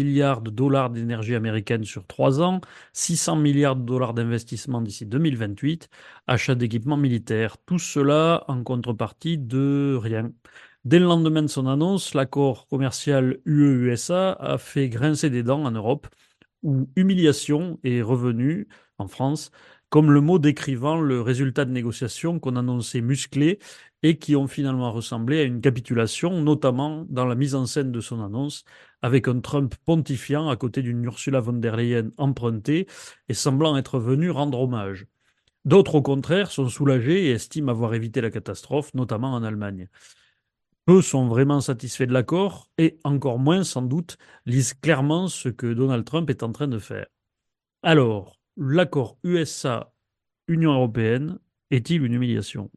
milliards de dollars d'énergie américaine sur 3 ans, 600 milliards de dollars d'investissement d'ici 2028, achat d'équipements militaires. Tout cela en contrepartie de rien. Dès le lendemain de son annonce, l'accord commercial UE-USA a fait grincer des dents en Europe, où humiliation est revenu en France comme le mot décrivant le résultat de négociations qu'on annonçait musclées et qui ont finalement ressemblé à une capitulation, notamment dans la mise en scène de son annonce, avec un Trump pontifiant à côté d'une Ursula von der Leyen empruntée et semblant être venu rendre hommage. D'autres, au contraire, sont soulagés et estiment avoir évité la catastrophe, notamment en Allemagne. Peu sont vraiment satisfaits de l'accord et encore moins, sans doute, lisent clairement ce que Donald Trump est en train de faire. Alors, l'accord USA-Union européenne est-il une humiliation?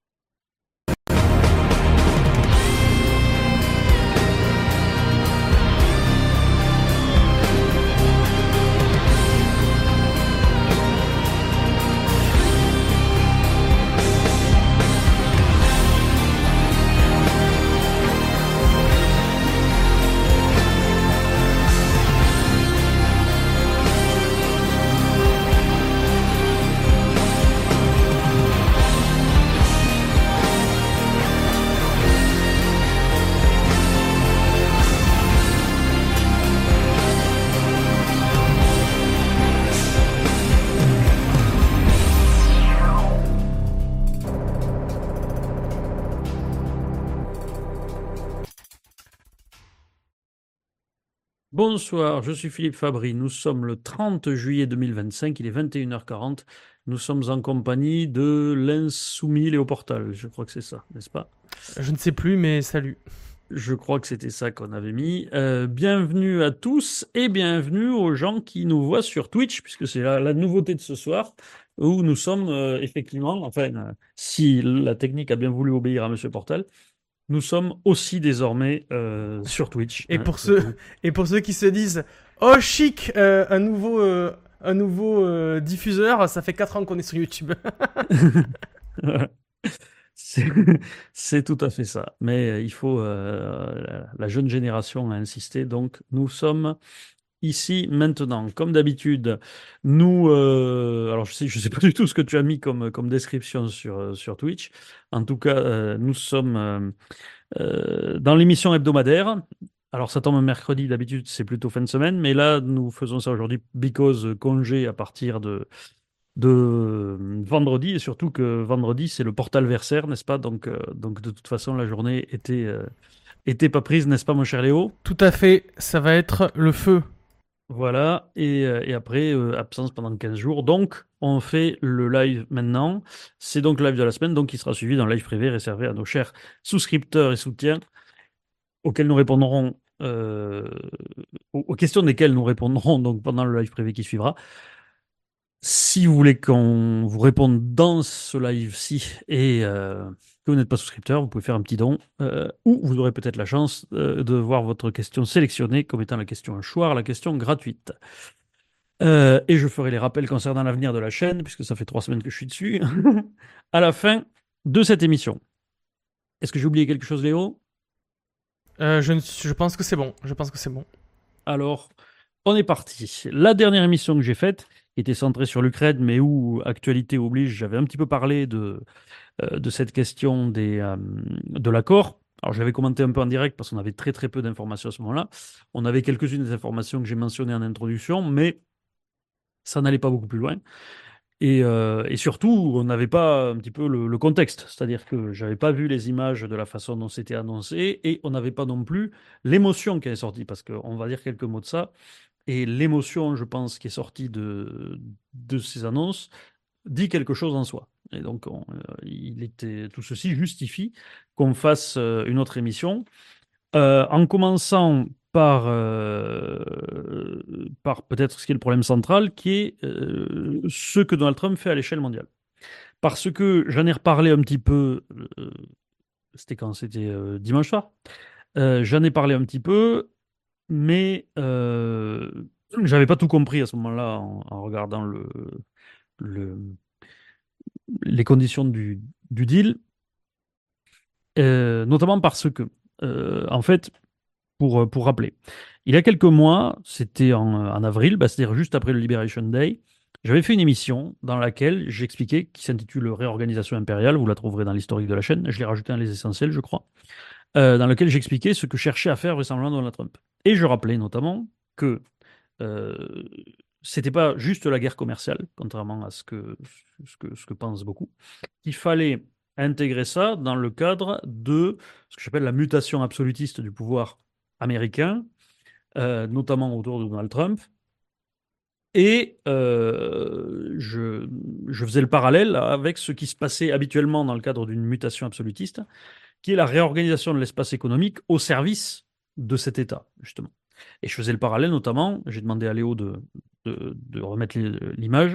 Bonsoir, je suis Philippe Fabry. Nous sommes le 30 juillet 2025, il est 21h40. Nous sommes en compagnie de l'insoumis Léoportal. Je crois que c'est ça, n'est-ce pas? Je ne sais plus, mais salut. Je crois que c'était ça qu'on avait mis. Bienvenue à tous et bienvenue aux gens qui nous voient sur Twitch, puisque c'est la nouveauté de ce soir, où nous sommes effectivement, enfin, si la technique a bien voulu obéir à Monsieur Portal, nous sommes aussi désormais sur Twitch. Et pour ceux, et pour ceux qui se disent, oh chic, un nouveau diffuseur, ça fait 4 ans qu'on est sur YouTube. C'est c'est tout à fait ça. Mais il faut, la jeune génération a insisté, donc nous sommes ici maintenant. Comme d'habitude, nous, alors je sais pas du tout ce que tu as mis comme description sur Twitch. En tout cas, nous sommes dans l'émission hebdomadaire. Alors ça tombe un mercredi, d'habitude c'est plutôt fin de semaine, mais là nous faisons ça aujourd'hui because congé à partir de vendredi, et surtout que vendredi, c'est le portalversaire, n'est-ce pas? Donc de toute façon, la journée était pas prise, n'est-ce pas, mon cher Léo? Tout à fait, ça va être le feu. Voilà, et après, absence pendant 15 jours. Donc, on fait le live maintenant. C'est donc le live de la semaine, donc qui sera suivi d'un live privé réservé à nos chers souscripteurs et soutiens, auxquels nous répondrons, aux questions desquelles nous répondrons donc pendant le live privé qui suivra. Si vous voulez qu'on vous réponde dans ce live-ci et que vous n'êtes pas souscripteur, vous pouvez faire un petit don ou vous aurez peut-être la chance de voir votre question sélectionnée comme étant la question un choix, la question gratuite. Et je ferai les rappels concernant l'avenir de la chaîne, puisque ça fait 3 semaines que je suis dessus, à la fin de cette émission. Est-ce que j'ai oublié quelque chose, Léo? Je pense que c'est bon. Je pense que c'est bon. Alors, on est parti. La dernière émission que j'ai faite était centrée sur l'Ukraine, mais où, actualité oblige, j'avais un petit peu parlé de cette question de l'accord. Alors j'avais commenté un peu en direct parce qu'on avait très très peu d'informations à ce moment-là. On avait quelques-unes des informations que j'ai mentionnées en introduction, mais ça n'allait pas beaucoup plus loin. Et surtout, on n'avait pas un petit peu le contexte, c'est-à-dire que j'avais pas vu les images de la façon dont c'était annoncé, et on n'avait pas non plus l'émotion qui est sortie, parce qu'on va dire quelques mots de ça. Et l'émotion, je pense, qui est sortie de ces annonces, dit quelque chose en soi. Et donc, tout ceci justifie qu'on fasse une autre émission, en commençant par peut-être ce qui est le problème central, qui est ce que Donald Trump fait à l'échelle mondiale. Parce que j'en ai reparlé un petit peu, c'était quand? C'était dimanche soir. J'en ai parlé un petit peu, mais j'avais pas tout compris à ce moment-là en regardant le, les conditions du deal, notamment parce que, en fait, pour rappeler. Il y a quelques mois, c'était en avril, bah, c'est-à-dire juste après le Liberation Day, j'avais fait une émission dans laquelle j'expliquais, qui s'intitule Réorganisation impériale, vous la trouverez dans l'historique de la chaîne, je l'ai rajouté dans les essentiels, je crois, dans lequel j'expliquais ce que cherchait à faire vraisemblablement Donald Trump. Et je rappelais notamment que euh, c'était pas juste la guerre commerciale, contrairement à ce que pensent beaucoup, qu'il fallait intégrer ça dans le cadre de ce que j'appelle la mutation absolutiste du pouvoir américain, notamment autour de Donald Trump. Et je faisais le parallèle avec ce qui se passait habituellement dans le cadre d'une mutation absolutiste, qui est la réorganisation de l'espace économique au service de cet État, justement. Et je faisais le parallèle notamment, j'ai demandé à Léo de remettre l'image,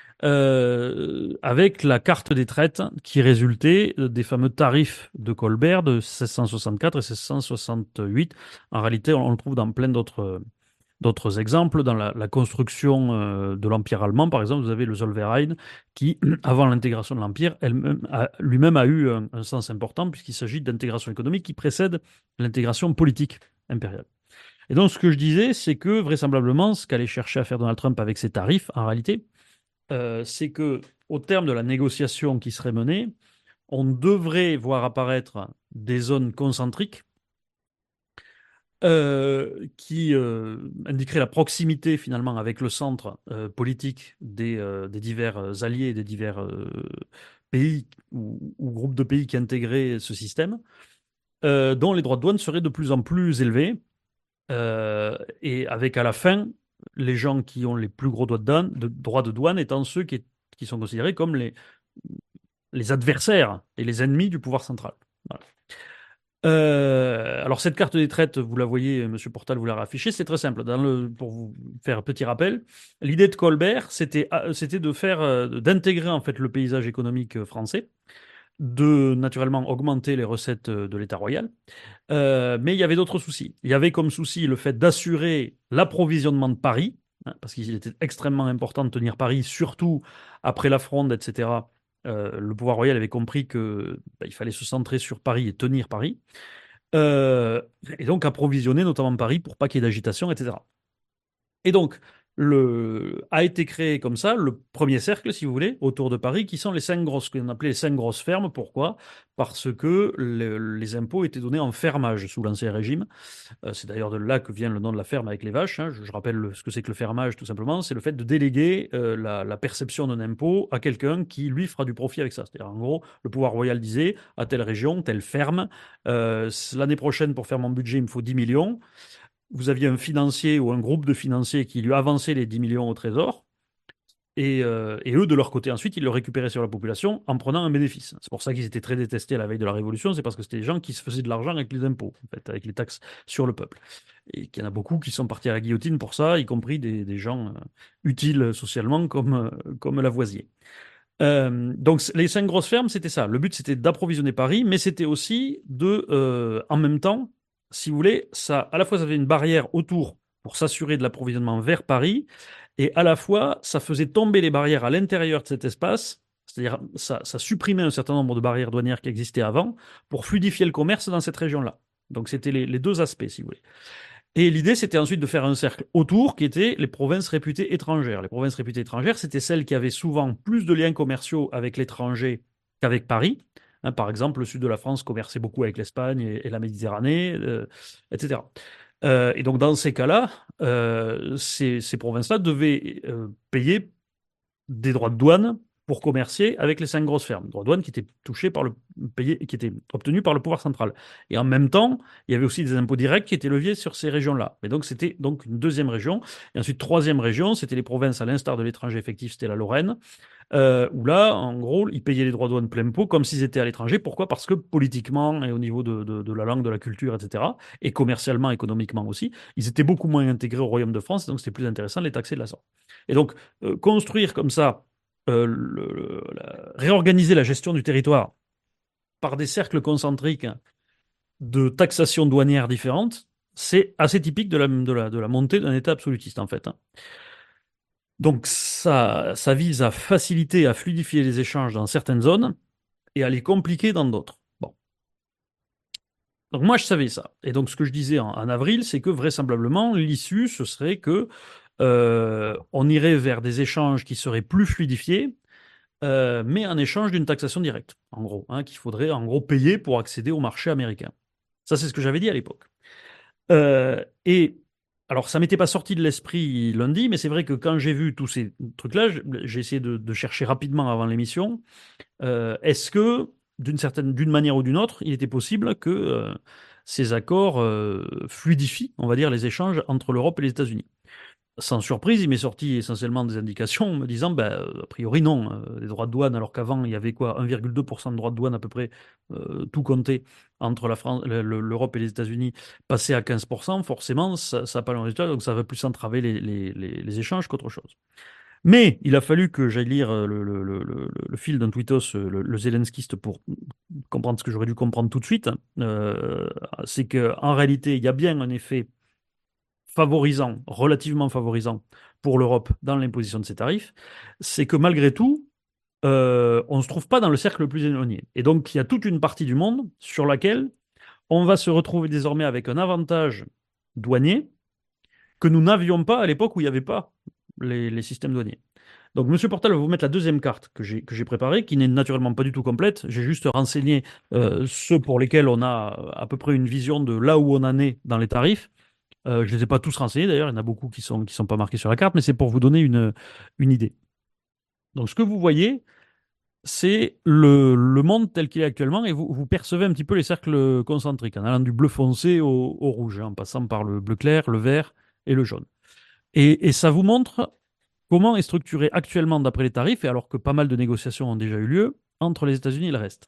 avec la carte des traites qui résultait des fameux tarifs de Colbert de 1664 et 1668. En réalité, on le trouve dans plein d'autres exemples. Dans la construction de l'Empire allemand, par exemple, vous avez le Zollverein qui, avant l'intégration de l'Empire, lui-même a eu un sens important puisqu'il s'agit d'intégration économique qui précède l'intégration politique impériale. Et donc, ce que je disais, c'est que vraisemblablement, ce qu'allait chercher à faire Donald Trump avec ses tarifs, en réalité, c'est que au terme de la négociation qui serait menée, on devrait voir apparaître des zones concentriques qui indiqueraient la proximité finalement avec le centre politique des divers alliés et des divers pays ou groupes de pays qui intégraient ce système, dont les droits de douane seraient de plus en plus élevés, et avec à la fin les gens qui ont les plus gros droits de douane étant ceux qui sont considérés comme les adversaires et les ennemis du pouvoir central. Voilà. Alors cette carte des traites, vous la voyez, Monsieur Portal vous l'a raffiché, c'est très simple. Pour vous faire un petit rappel, l'idée de Colbert, c'était d'intégrer en fait le paysage économique français, de naturellement augmenter les recettes de l'État royal, mais il y avait d'autres soucis. Il y avait comme souci le fait d'assurer l'approvisionnement de Paris, hein, parce qu'il était extrêmement important de tenir Paris, surtout après la Fronde, etc. Le pouvoir royal avait compris que il fallait se centrer sur Paris et tenir Paris, Euh, et donc approvisionner notamment Paris pour pas qu'il y ait d'agitation, etc. Et donc, a été créé comme ça le premier cercle, si vous voulez, autour de Paris, qui sont les cinq grosses, que l'on appelait les cinq grosses fermes. Pourquoi? Parce que les impôts étaient donnés en fermage sous l'Ancien Régime. C'est d'ailleurs de là que vient le nom de la ferme avec les vaches, hein. Je rappelle ce que c'est que le fermage, tout simplement. C'est le fait de déléguer la perception d'un impôt à quelqu'un qui, lui, fera du profit avec ça. C'est-à-dire, en gros, le pouvoir royal disait à telle région, telle ferme, l'année prochaine, pour faire mon budget, il me faut 10 millions. Vous aviez un financier ou un groupe de financiers qui lui avançait les 10 millions au trésor. Et eux, de leur côté, ensuite, ils le récupéraient sur la population en prenant un bénéfice. C'est pour ça qu'ils étaient très détestés à la veille de la Révolution, c'est parce que c'était des gens qui se faisaient de l'argent avec les impôts, en fait, avec les taxes sur le peuple. Et qu'il y en a beaucoup qui sont partis à la guillotine pour ça, y compris des gens utiles socialement comme Lavoisier. Donc les cinq grosses fermes, c'était ça. Le but, c'était d'approvisionner Paris, mais c'était aussi en même temps, si vous voulez, ça, à la fois, ça avait une barrière autour pour s'assurer de l'approvisionnement vers Paris, et à la fois, ça faisait tomber les barrières à l'intérieur de cet espace, c'est-à-dire ça supprimait un certain nombre de barrières douanières qui existaient avant pour fluidifier le commerce dans cette région-là. Donc c'était les deux aspects, si vous voulez. Et l'idée, c'était ensuite de faire un cercle autour qui était les provinces réputées étrangères. Les provinces réputées étrangères, c'était celles qui avaient souvent plus de liens commerciaux avec l'étranger qu'avec Paris. Hein, par exemple, le sud de la France commerçait beaucoup avec l'Espagne et la Méditerranée, etc. Et donc, dans ces cas-là, ces provinces-là devaient payer des droits de douane pour commercer avec les cinq grosses fermes. Droits de douane qui étaient touchés qui étaient obtenus par le pouvoir central. Et en même temps, il y avait aussi des impôts directs qui étaient leviers sur ces régions-là. Mais donc, c'était donc une deuxième région. Et ensuite, troisième région, c'était les provinces, à l'instar de l'étranger effectif, c'était la Lorraine, où là, en gros, ils payaient les droits de douane plein pot comme s'ils étaient à l'étranger. Pourquoi? Parce que politiquement et au niveau de la langue, de la culture, etc., et commercialement, économiquement aussi, ils étaient beaucoup moins intégrés au Royaume de France, donc c'était plus intéressant de les taxer de la sorte. Et donc, construire comme ça, réorganiser la gestion du territoire par des cercles concentriques de taxation douanière différentes, c'est assez typique de la montée d'un État absolutiste, en fait, hein. Donc ça vise à faciliter, à fluidifier les échanges dans certaines zones et à les compliquer dans d'autres. Bon. Donc moi, je savais ça. Et donc ce que je disais en avril, c'est que vraisemblablement, l'issue, ce serait que on irait vers des échanges qui seraient plus fluidifiés, mais en échange d'une taxation directe, en gros, hein, qu'il faudrait en gros payer pour accéder au marché américain. Ça, c'est ce que j'avais dit à l'époque. Et alors, ça m'était pas sorti de l'esprit lundi, mais c'est vrai que quand j'ai vu tous ces trucs-là, j'ai essayé de chercher rapidement avant l'émission. Est-ce que, d'une manière ou d'une autre, il était possible que ces accords fluidifient, on va dire, les échanges entre l'Europe et les États-Unis? Sans surprise, il m'est sorti essentiellement des indications me disant, ben, a priori non, les droits de douane, alors qu'avant il y avait quoi, 1,2% de droits de douane à peu près, tout compté entre la France, l'Europe et les États-Unis, passé à 15%, forcément ça n'a pas le résultat, donc ça va plus entraver les échanges qu'autre chose. Mais il a fallu que j'aille lire le fil d'un tweetos, le Zelenskiste, pour comprendre ce que j'aurais dû comprendre tout de suite. C'est qu'en réalité, il y a bien un effet favorisant, relativement favorisant pour l'Europe dans l'imposition de ces tarifs, c'est que malgré tout, on ne se trouve pas dans le cercle le plus éloigné. Et donc, il y a toute une partie du monde sur laquelle on va se retrouver désormais avec un avantage douanier que nous n'avions pas à l'époque où il n'y avait pas les systèmes douaniers. Donc, Monsieur Portal va vous mettre la deuxième carte que j'ai préparée, qui n'est naturellement pas du tout complète. J'ai juste renseigné ceux pour lesquels on a à peu près une vision de là où on en est dans les tarifs. Je ne les ai pas tous renseignés d'ailleurs, il y en a beaucoup qui sont pas marqués sur la carte, mais c'est pour vous donner une idée. Donc ce que vous voyez, c'est le monde tel qu'il est actuellement, et vous percevez un petit peu les cercles concentriques, en allant du bleu foncé au rouge, hein, en passant par le bleu clair, le vert et le jaune. Et ça vous montre comment est structuré actuellement d'après les tarifs, et alors que pas mal de négociations ont déjà eu lieu entre les États-Unis et le reste.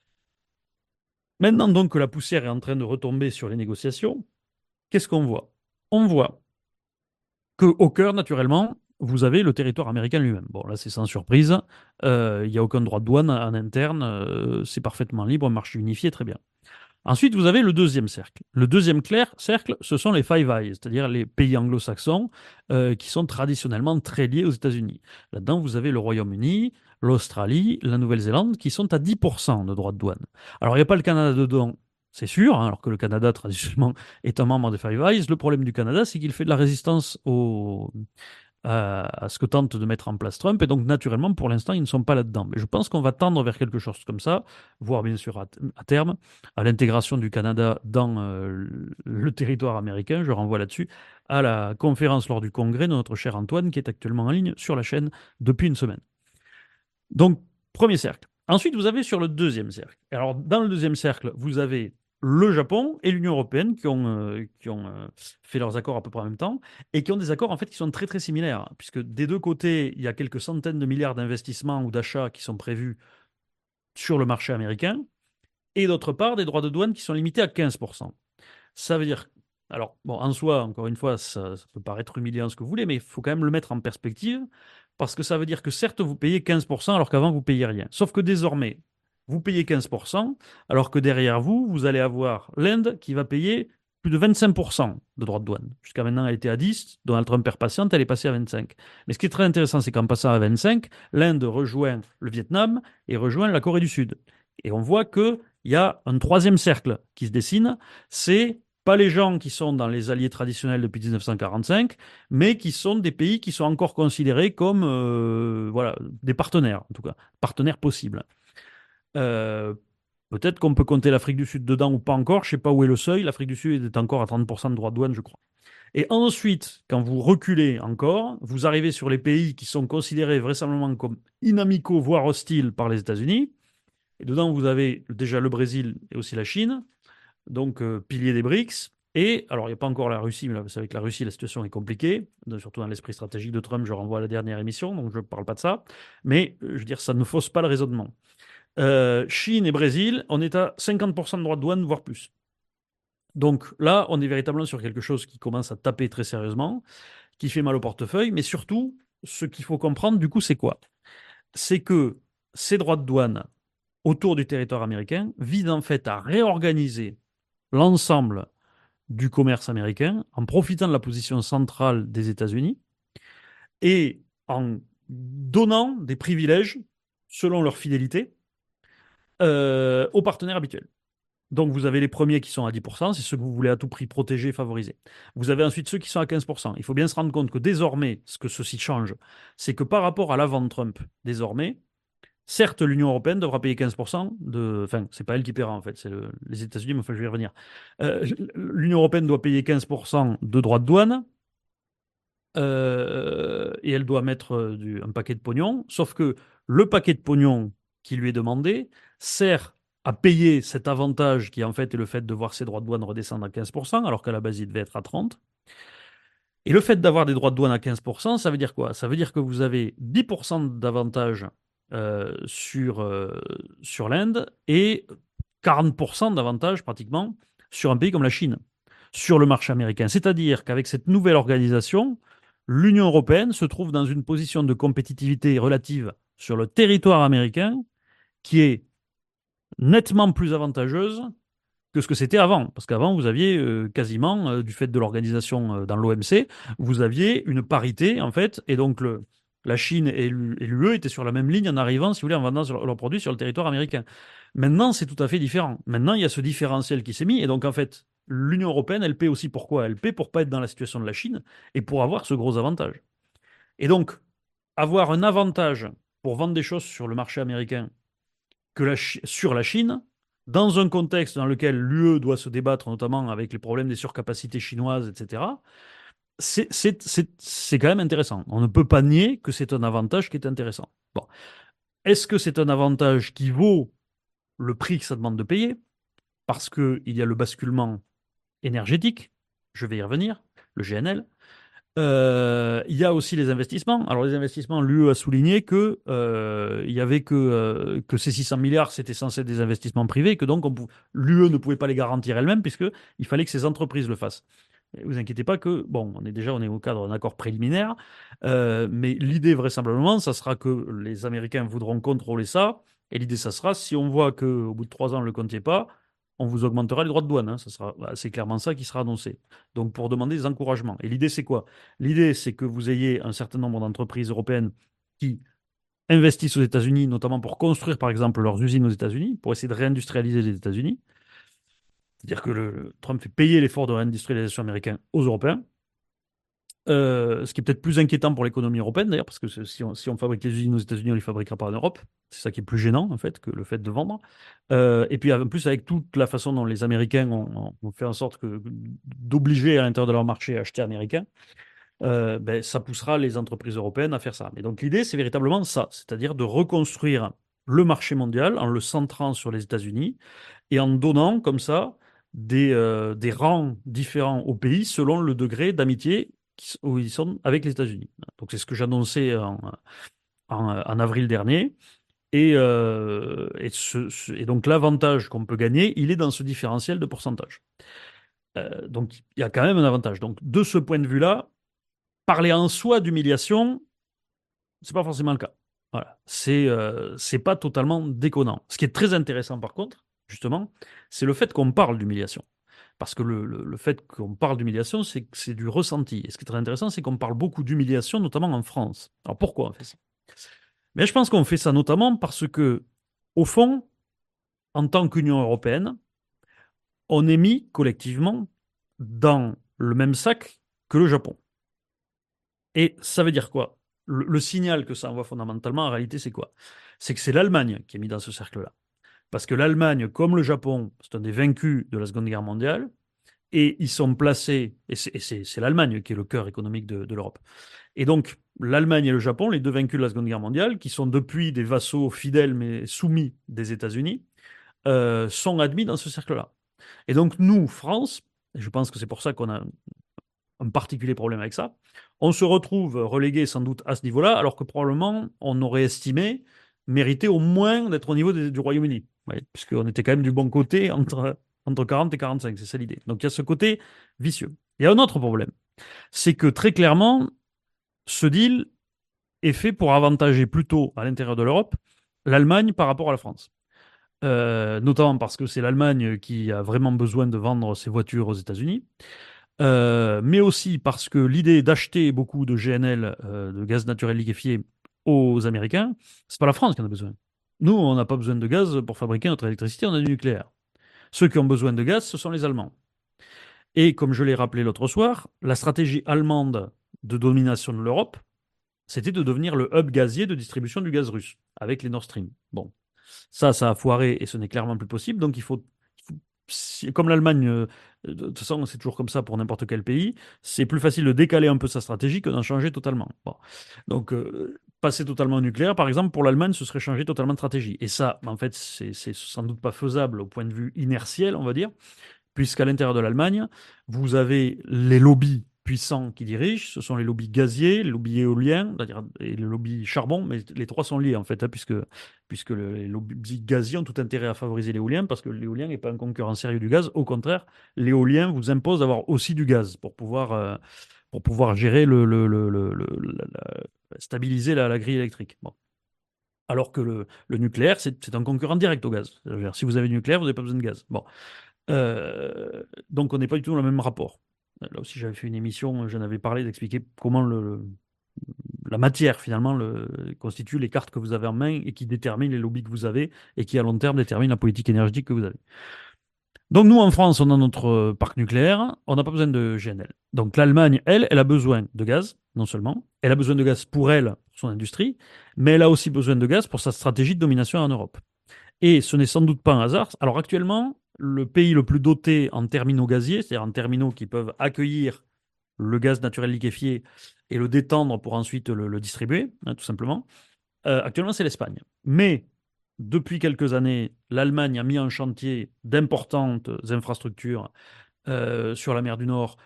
Maintenant donc que la poussière est en train de retomber sur les négociations, qu'est-ce qu'on voit? On voit qu'au cœur, naturellement, vous avez le territoire américain lui-même. Bon, là, c'est sans surprise. Il n'y a aucun droit de douane en interne. C'est parfaitement libre, marché unifié, très bien. Ensuite, vous avez le deuxième cercle. Le deuxième cercle, ce sont les Five Eyes, c'est-à-dire les pays anglo-saxons qui sont traditionnellement très liés aux États-Unis. Là-dedans, vous avez le Royaume-Uni, l'Australie, la Nouvelle-Zélande qui sont à 10% de droits de douane. Alors, il n'y a pas le Canada dedans, c'est sûr, hein, alors que le Canada, traditionnellement, est un membre des Five Eyes. Le problème du Canada, c'est qu'il fait de la résistance à ce que tente de mettre en place Trump. Et donc, naturellement, pour l'instant, ils ne sont pas là-dedans. Mais je pense qu'on va tendre vers quelque chose comme ça, voire bien sûr à terme, à l'intégration du Canada dans le territoire américain. Je renvoie là-dessus à la conférence lors du congrès de notre cher Antoine, qui est actuellement en ligne sur la chaîne depuis une semaine. Donc, premier cercle. Ensuite, vous avez sur le deuxième cercle. Alors, dans le deuxième cercle, vous avez le Japon et l'Union européenne qui ont fait leurs accords à peu près en même temps et qui ont des accords en fait qui sont très très similaires, puisque des deux côtés, il y a quelques centaines de milliards d'investissements ou d'achats qui sont prévus sur le marché américain et d'autre part des droits de douane qui sont limités à 15%. Ça veut dire, alors bon, en soi, encore une fois, ça peut paraître humiliant ce que vous voulez, mais il faut quand même le mettre en perspective parce que ça veut dire que certes, vous payez 15% alors qu'avant, vous payiez rien. Sauf que désormais, vous payez 15% alors que derrière vous, vous allez avoir l'Inde qui va payer plus de 25% de droits de douane. Jusqu'à maintenant, elle était à 10. Donald Trump perd patiente, elle est passée à 25. Mais ce qui est très intéressant, c'est qu'en passant à 25, l'Inde rejoint le Vietnam et rejoint la Corée du Sud. Et on voit qu'il y a un troisième cercle qui se dessine, c'est pas les gens qui sont dans les alliés traditionnels depuis 1945, mais qui sont des pays qui sont encore considérés comme voilà, des partenaires, en tout cas, partenaires possibles. Euh, Peut-être qu'on peut compter l'Afrique du Sud dedans ou pas encore, je sais pas où est le seuil, l'Afrique du Sud est encore à 30% de droits de douane, je crois. Et ensuite, quand vous reculez encore, vous arrivez sur les pays qui sont considérés vraisemblablement comme inamicaux, voire hostiles par les États-Unis. Et dedans, vous avez déjà le Brésil et aussi la Chine, donc pilier des BRICS. Et alors, il n'y a pas encore la Russie, mais là, vous savez que la Russie, la situation est compliquée, surtout dans l'esprit stratégique de Trump. Je renvoie à la dernière émission, donc je ne parle pas de ça. Mais je veux dire, ça ne fausse pas le raisonnement. Chine et Brésil, on est à 50% de droits de douane, voire plus. Donc là, on est véritablement sur quelque chose qui commence à taper très sérieusement, qui fait mal au portefeuille, mais surtout, ce qu'il faut comprendre, du coup, c'est quoi? C'est que ces droits de douane autour du territoire américain visent en fait à réorganiser l'ensemble du commerce américain en profitant de la position centrale des États-Unis et en donnant des privilèges selon leur fidélité aux partenaires habituels. Donc vous avez les premiers qui sont à 10%, c'est ceux que vous voulez à tout prix protéger et favoriser. Vous avez ensuite ceux qui sont à 15%. Il faut bien se rendre compte que désormais, ce que ceci change, c'est que par rapport à l'avant Trump, désormais, certes, l'Union européenne devra payer 15% de... Enfin, c'est pas elle qui paiera en fait, c'est les États-Unis, mais enfin, je vais y revenir. L'Union européenne doit payer 15% de droits de douane, et elle doit mettre un paquet de pognon, sauf que le paquet de pognon qui lui est demandé sert à payer cet avantage qui en fait est le fait de voir ses droits de douane redescendre à 15%, alors qu'à la base il devait être à 30%. Et le fait d'avoir des droits de douane à 15%, ça veut dire quoi? Ça veut dire que vous avez 10% d'avantage sur l'Inde et 40% d'avantage pratiquement sur un pays comme la Chine, sur le marché américain. C'est-à-dire qu'avec cette nouvelle organisation, l'Union européenne se trouve dans une position de compétitivité relative sur le territoire américain qui est nettement plus avantageuse que ce que c'était avant. Parce qu'avant, vous aviez quasiment, du fait de l'organisation dans l'OMC, vous aviez une parité, en fait, et donc la Chine et l'UE étaient sur la même ligne en arrivant, si vous voulez, en vendant leurs produits sur le territoire américain. Maintenant, c'est tout à fait différent. Maintenant, il y a ce différentiel qui s'est mis, et donc, en fait, l'Union européenne, elle paie aussi pourquoi? Elle paie pour pas être dans la situation de la Chine et pour avoir ce gros avantage. Et donc, avoir un avantage pour vendre des choses sur le marché américain sur la Chine, dans un contexte dans lequel l'UE doit se débattre, notamment avec les problèmes des surcapacités chinoises, etc., c'est quand même intéressant. On ne peut pas nier que c'est un avantage qui est intéressant. Bon. Est-ce que c'est un avantage qui vaut le prix que ça demande de payer? Parce qu'il y a le basculement énergétique, je vais y revenir, le GNL. Il y a aussi les investissements. Alors les investissements, l'UE a souligné que il y avait que ces 600 milliards, c'était censé être des investissements privés, que donc l'UE ne pouvait pas les garantir elle-même, puisque il fallait que ces entreprises le fassent. Et vous inquiétez pas que, bon, on est au cadre d'un accord préliminaire, mais l'idée vraisemblablement, ça sera que les Américains voudront contrôler ça, et l'idée, ça sera, si on voit qu'au bout de 3 ans, on ne le comptiez pas, on vous augmentera les droits de douane, hein. Ça sera, c'est clairement ça qui sera annoncé. Donc pour demander des encouragements. Et l'idée, c'est quoi? L'idée, c'est que vous ayez un certain nombre d'entreprises européennes qui investissent aux États-Unis, notamment pour construire, par exemple, leurs usines aux États-Unis, pour essayer de réindustrialiser les États-Unis. C'est-à-dire que Trump fait payer l'effort de réindustrialisation américain aux Européens. Ce qui est peut-être plus inquiétant pour l'économie européenne, d'ailleurs, parce que si on fabrique les usines aux États-Unis, on ne les fabriquera pas en Europe. C'est ça qui est plus gênant, en fait, que le fait de vendre. Et puis, en plus, avec toute la façon dont les Américains ont fait en sorte d'obliger à l'intérieur de leur marché à acheter américain, ben, ça poussera les entreprises européennes à faire ça. Mais donc l'idée, c'est véritablement ça, c'est-à-dire de reconstruire le marché mondial en le centrant sur les États-Unis et en donnant comme ça des rangs différents aux pays selon le degré d'amitié où ils sont avec les États-Unis. Donc c'est ce que j'annonçais en avril dernier. Et donc l'avantage qu'on peut gagner, il est dans ce différentiel de pourcentage. Donc il y a quand même un avantage. Donc de ce point de vue-là, parler en soi d'humiliation, c'est pas forcément le cas. Voilà. C'est pas totalement déconnant. Ce qui est très intéressant par contre, justement, c'est le fait qu'on parle d'humiliation. Parce que le fait qu'on parle d'humiliation, c'est que c'est du ressenti. Et ce qui est très intéressant, c'est qu'on parle beaucoup d'humiliation, notamment en France. Alors pourquoi on fait ça? Mais je pense qu'on fait ça notamment parce que, au fond, en tant qu'Union européenne, on est mis collectivement dans le même sac que le Japon. Et ça veut dire quoi? Le signal que ça envoie fondamentalement, en réalité, c'est quoi? C'est que c'est l'Allemagne qui est mise dans ce cercle-là. Parce que l'Allemagne, comme le Japon, c'est un des vaincus de la Seconde Guerre mondiale, et ils sont placés, et c'est l'Allemagne qui est le cœur économique de l'Europe. Et donc, l'Allemagne et le Japon, les deux vaincus de la Seconde Guerre mondiale, qui sont depuis des vassaux fidèles mais soumis des États-Unis, sont admis dans ce cercle-là. Et donc, nous, France, et je pense que c'est pour ça qu'on a un particulier problème avec ça. On se retrouve relégué sans doute à ce niveau-là, alors que probablement on aurait estimé mériter au moins d'être au niveau du Royaume-Uni, ouais, puisqu'on était quand même du bon côté entre 40 et 45, c'est ça l'idée. Donc il y a ce côté vicieux. Il y a un autre problème, c'est que très clairement, ce deal est fait pour avantager plutôt à l'intérieur de l'Europe l'Allemagne par rapport à la France. Notamment parce que c'est l'Allemagne qui a vraiment besoin de vendre ses voitures aux États-Unis. Mais aussi parce que l'idée d'acheter beaucoup de GNL, de gaz naturel liquéfié, aux Américains, c'est pas la France qui en a besoin. Nous, on n'a pas besoin de gaz pour fabriquer notre électricité, on a du nucléaire. Ceux qui ont besoin de gaz, ce sont les Allemands. Et comme je l'ai rappelé l'autre soir, la stratégie allemande de domination de l'Europe, c'était de devenir le hub gazier de distribution du gaz russe, avec les Nord Stream. Bon, ça a foiré et ce n'est clairement plus possible. Donc comme l'Allemagne, de toute façon, c'est toujours comme ça pour n'importe quel pays, c'est plus facile de décaler un peu sa stratégie que d'en changer totalement. Bon. Donc, passer totalement au nucléaire, par exemple, pour l'Allemagne, ce serait changer totalement de stratégie. Et ça, en fait, c'est sans doute pas faisable au point de vue inertiel, on va dire, puisqu'à l'intérieur de l'Allemagne, vous avez les lobbies puissants qui dirigent, ce sont les lobbies gaziers, les lobbies éoliens, c'est-à-dire et les lobbies charbon, mais les trois sont liés en fait, hein, puisque les lobbies gaziers ont tout intérêt à favoriser l'éolien, parce que l'éolien n'est pas un concurrent sérieux du gaz, au contraire, l'éolien vous impose d'avoir aussi du gaz pour pouvoir gérer stabiliser la grille électrique. Bon. Alors que le nucléaire, c'est un concurrent direct au gaz. C'est-à-dire, si vous avez du nucléaire, vous n'avez pas besoin de gaz. Bon. Donc on n'est pas du tout dans le même rapport. Là aussi, j'avais fait une émission, j'en avais parlé, d'expliquer comment la matière, finalement, constitue les cartes que vous avez en main et qui détermine les lobbies que vous avez et qui, à long terme, détermine la politique énergétique que vous avez. Donc nous, en France, on a notre parc nucléaire, on n'a pas besoin de GNL. Donc l'Allemagne, elle a besoin de gaz, non seulement, elle a besoin de gaz pour elle, pour son industrie, mais elle a aussi besoin de gaz pour sa stratégie de domination en Europe. Et ce n'est sans doute pas un hasard. Alors actuellement, le pays le plus doté en terminaux gaziers, c'est-à-dire en terminaux qui peuvent accueillir le gaz naturel liquéfié et le détendre pour ensuite le distribuer, hein, tout simplement, actuellement c'est l'Espagne. Mais depuis quelques années, l'Allemagne a mis en chantier d'importantes infrastructures sur la mer du Nord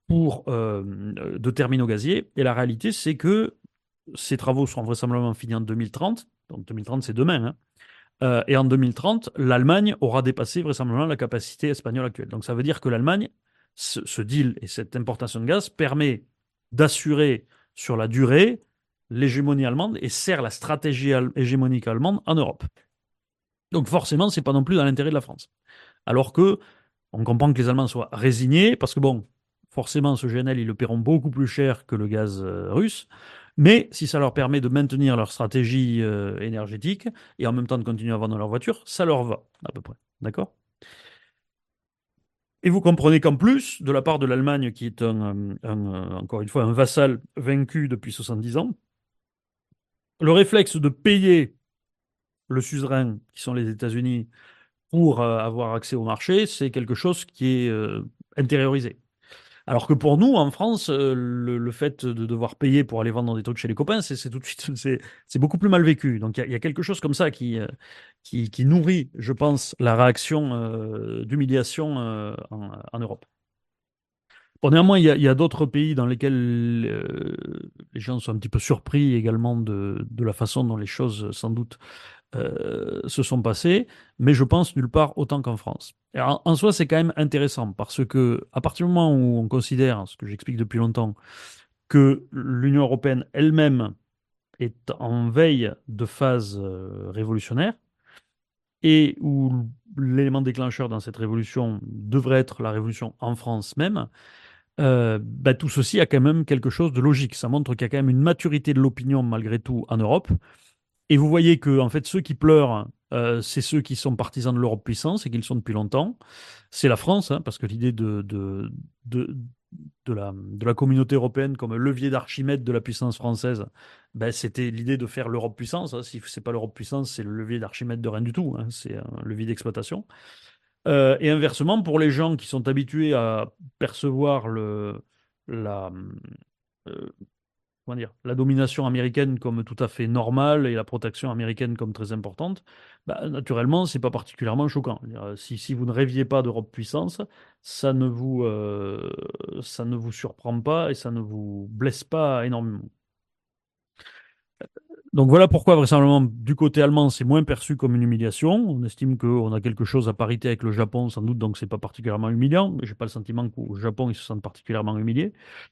de terminaux gaziers. Et la réalité, c'est que ces travaux seront vraisemblablement finis en 2030. Donc 2030, c'est demain, hein. Et en 2030, l'Allemagne aura dépassé vraisemblablement la capacité espagnole actuelle. Donc ça veut dire que l'Allemagne, ce deal et cette importation de gaz permet d'assurer sur la durée l'hégémonie allemande et sert la stratégie hégémonique allemande en Europe. Donc forcément, c'est pas non plus dans l'intérêt de la France. Alors que on comprend que les Allemands soient résignés, parce que bon, forcément, ce GNL, ils le paieront beaucoup plus cher que le gaz russe. Mais si ça leur permet de maintenir leur stratégie énergétique et en même temps de continuer à vendre leur voiture, ça leur va, à peu près. D'accord? Et vous comprenez qu'en plus, de la part de l'Allemagne, qui est encore une fois un vassal vaincu depuis 70 ans, le réflexe de payer le suzerain, qui sont les États-Unis, pour avoir accès au marché, c'est quelque chose qui est intériorisé. Alors que pour nous, en France, le fait de devoir payer pour aller vendre des trucs chez les copains, c'est tout de suite, c'est beaucoup plus mal vécu. Donc il y a quelque chose comme ça qui nourrit, je pense, la réaction d'humiliation en Europe. Bon, néanmoins, il y a d'autres pays dans lesquels les gens sont un petit peu surpris également de la façon dont les choses, sans doute, se sont passées, mais je pense nulle part autant qu'en France. Et en soi, c'est quand même intéressant parce que à partir du moment où on considère, ce que j'explique depuis longtemps, que l'Union européenne elle-même est en veille de phase révolutionnaire et où l'élément déclencheur dans cette révolution devrait être la révolution en France même, bah, tout ceci a quand même quelque chose de logique. Ça montre qu'il y a quand même une maturité de l'opinion malgré tout en Europe. Et vous voyez que en fait, ceux qui pleurent, c'est ceux qui sont partisans de l'Europe puissance et qui le sont depuis longtemps. C'est la France, hein, parce que l'idée de, de la communauté européenne comme levier d'Archimède de la puissance française, ben, c'était l'idée de faire l'Europe puissance, hein. Si c'est pas l'Europe puissance, c'est le levier d'Archimède de rien du tout, hein. C'est un levier d'exploitation. Et inversement, pour les gens qui sont habitués à percevoir la, euh, comment dire, la domination américaine comme tout à fait normale et la protection américaine comme très importante, bah, naturellement, c'est pas particulièrement choquant. Si vous ne rêviez pas d'Europe puissance, ça ne vous surprend pas et ça ne vous blesse pas énormément. Donc voilà pourquoi, vraisemblablement, du côté allemand, c'est moins perçu comme une humiliation. On estime qu'on a quelque chose à parité avec le Japon, sans doute, donc c'est pas particulièrement humiliant. Mais j'ai pas le sentiment qu'au Japon, ils se sentent particulièrement humiliés.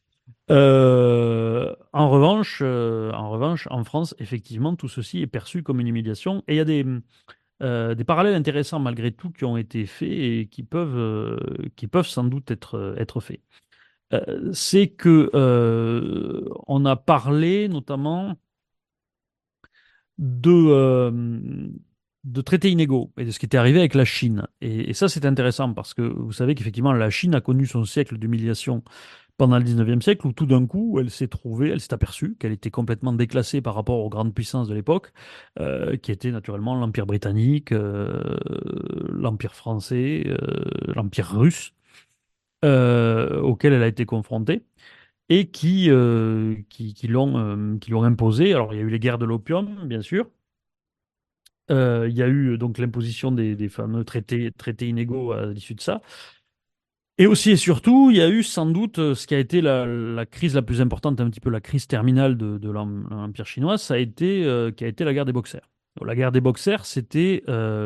En revanche, en France, effectivement, tout ceci est perçu comme une humiliation. Et il y a des parallèles intéressants malgré tout qui ont été faits et qui peuvent sans doute être faits. C'est que on a parlé notamment de de traités inégaux et de ce qui était arrivé avec la Chine. Et ça, c'est intéressant parce que vous savez qu'effectivement, la Chine a connu son siècle d'humiliation pendant le 19e siècle où tout d'un coup, elle s'est aperçue qu'elle était complètement déclassée par rapport aux grandes puissances de l'époque, qui étaient naturellement l'Empire britannique, l'Empire français, l'Empire russe, auquel elle a été confrontée et qui l'ont imposé. Alors, il y a eu les guerres de l'opium, bien sûr. Il y a eu donc l'imposition des fameux traités inégaux à l'issue de ça. Et aussi et surtout, il y a eu sans doute ce qui a été la crise la plus importante, un petit peu la crise terminale de l'Empire chinois, ça a été, qui a été la guerre des Boxers. Donc, la guerre des Boxers, c'était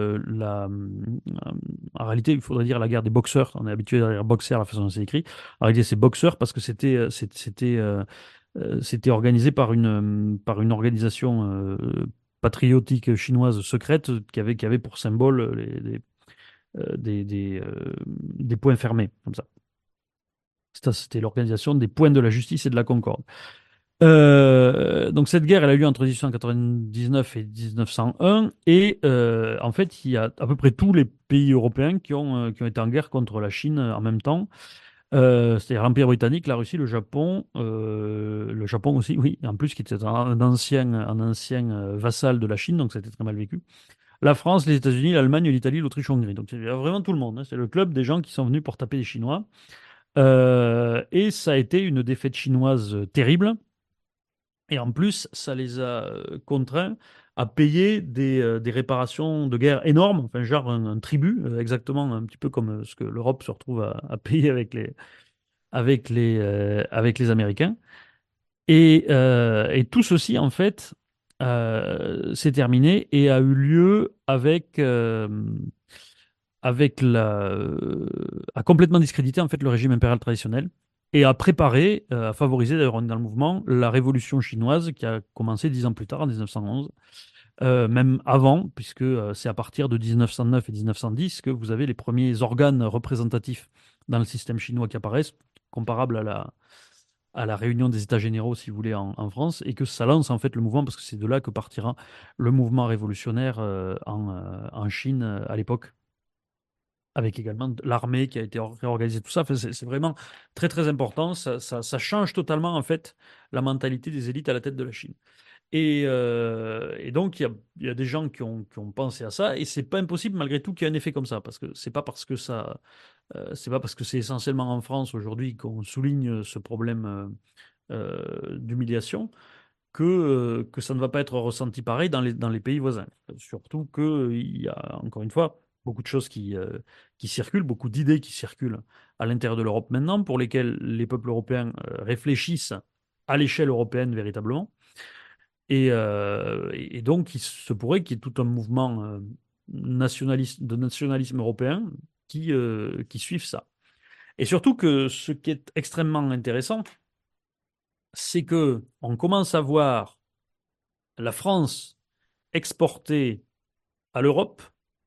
en réalité, il faudrait dire la guerre des boxeurs. On est habitué à dire boxer, la façon dont c'est écrit. En réalité, c'est boxeur parce que c'était organisé par une organisation patriotique chinoise secrète qui avait pour symbole des points fermés, comme ça. C'était l'organisation des points de la justice et de la concorde. Donc cette guerre, elle a eu lieu entre 1899 et 1901, et en fait, il y a à peu près tous les pays européens qui ont été en guerre contre la Chine en même temps. C'est-à-dire l'Empire britannique, la Russie, le Japon aussi, oui, en plus qui était un ancien vassal de la Chine, donc c'était très mal vécu. La France, les États-Unis, l'Allemagne, l'Italie, l'Autriche, Hongrie. Donc c'est vraiment tout le monde, hein. C'est le club des gens qui sont venus pour taper les Chinois. Et ça a été une défaite chinoise terrible. Et en plus, ça les a contraints à payer des réparations de guerre énormes, enfin genre un tribut, exactement un petit peu comme ce que l'Europe se retrouve à payer avec les Américains. Et tout ceci, en fait, s'est terminé et a eu lieu a complètement discrédité en fait le régime impérial traditionnel et a préparé, a favorisé, d'ailleurs on est dans le mouvement, la révolution chinoise qui a commencé 10 ans plus tard, en 1911, même avant, puisque c'est à partir de 1909 et 1910 que vous avez les premiers organes représentatifs dans le système chinois qui apparaissent, comparables à la réunion des États généraux, si vous voulez, en France, et que ça lance en fait le mouvement, parce que c'est de là que partira le mouvement révolutionnaire en Chine à l'époque, avec également l'armée qui a été réorganisée, tout ça. Enfin, c'est vraiment très très important. Ça change totalement en fait la mentalité des élites à la tête de la Chine. Et donc, il y a des gens qui ont pensé à ça, et c'est pas impossible malgré tout qu'il y ait un effet comme ça, parce que c'est pas parce que c'est essentiellement en France aujourd'hui qu'on souligne ce problème d'humiliation que ça ne va pas être ressenti pareil dans les pays voisins. Surtout qu'il y a, encore une fois, beaucoup de choses qui circulent, beaucoup d'idées qui circulent à l'intérieur de l'Europe maintenant, pour lesquelles les peuples européens réfléchissent à l'échelle européenne véritablement. Et donc, il se pourrait qu'il y ait tout un mouvement de nationalisme européen qui suive ça. Et surtout que ce qui est extrêmement intéressant, c'est que on commence à voir la France exporter à l'Europe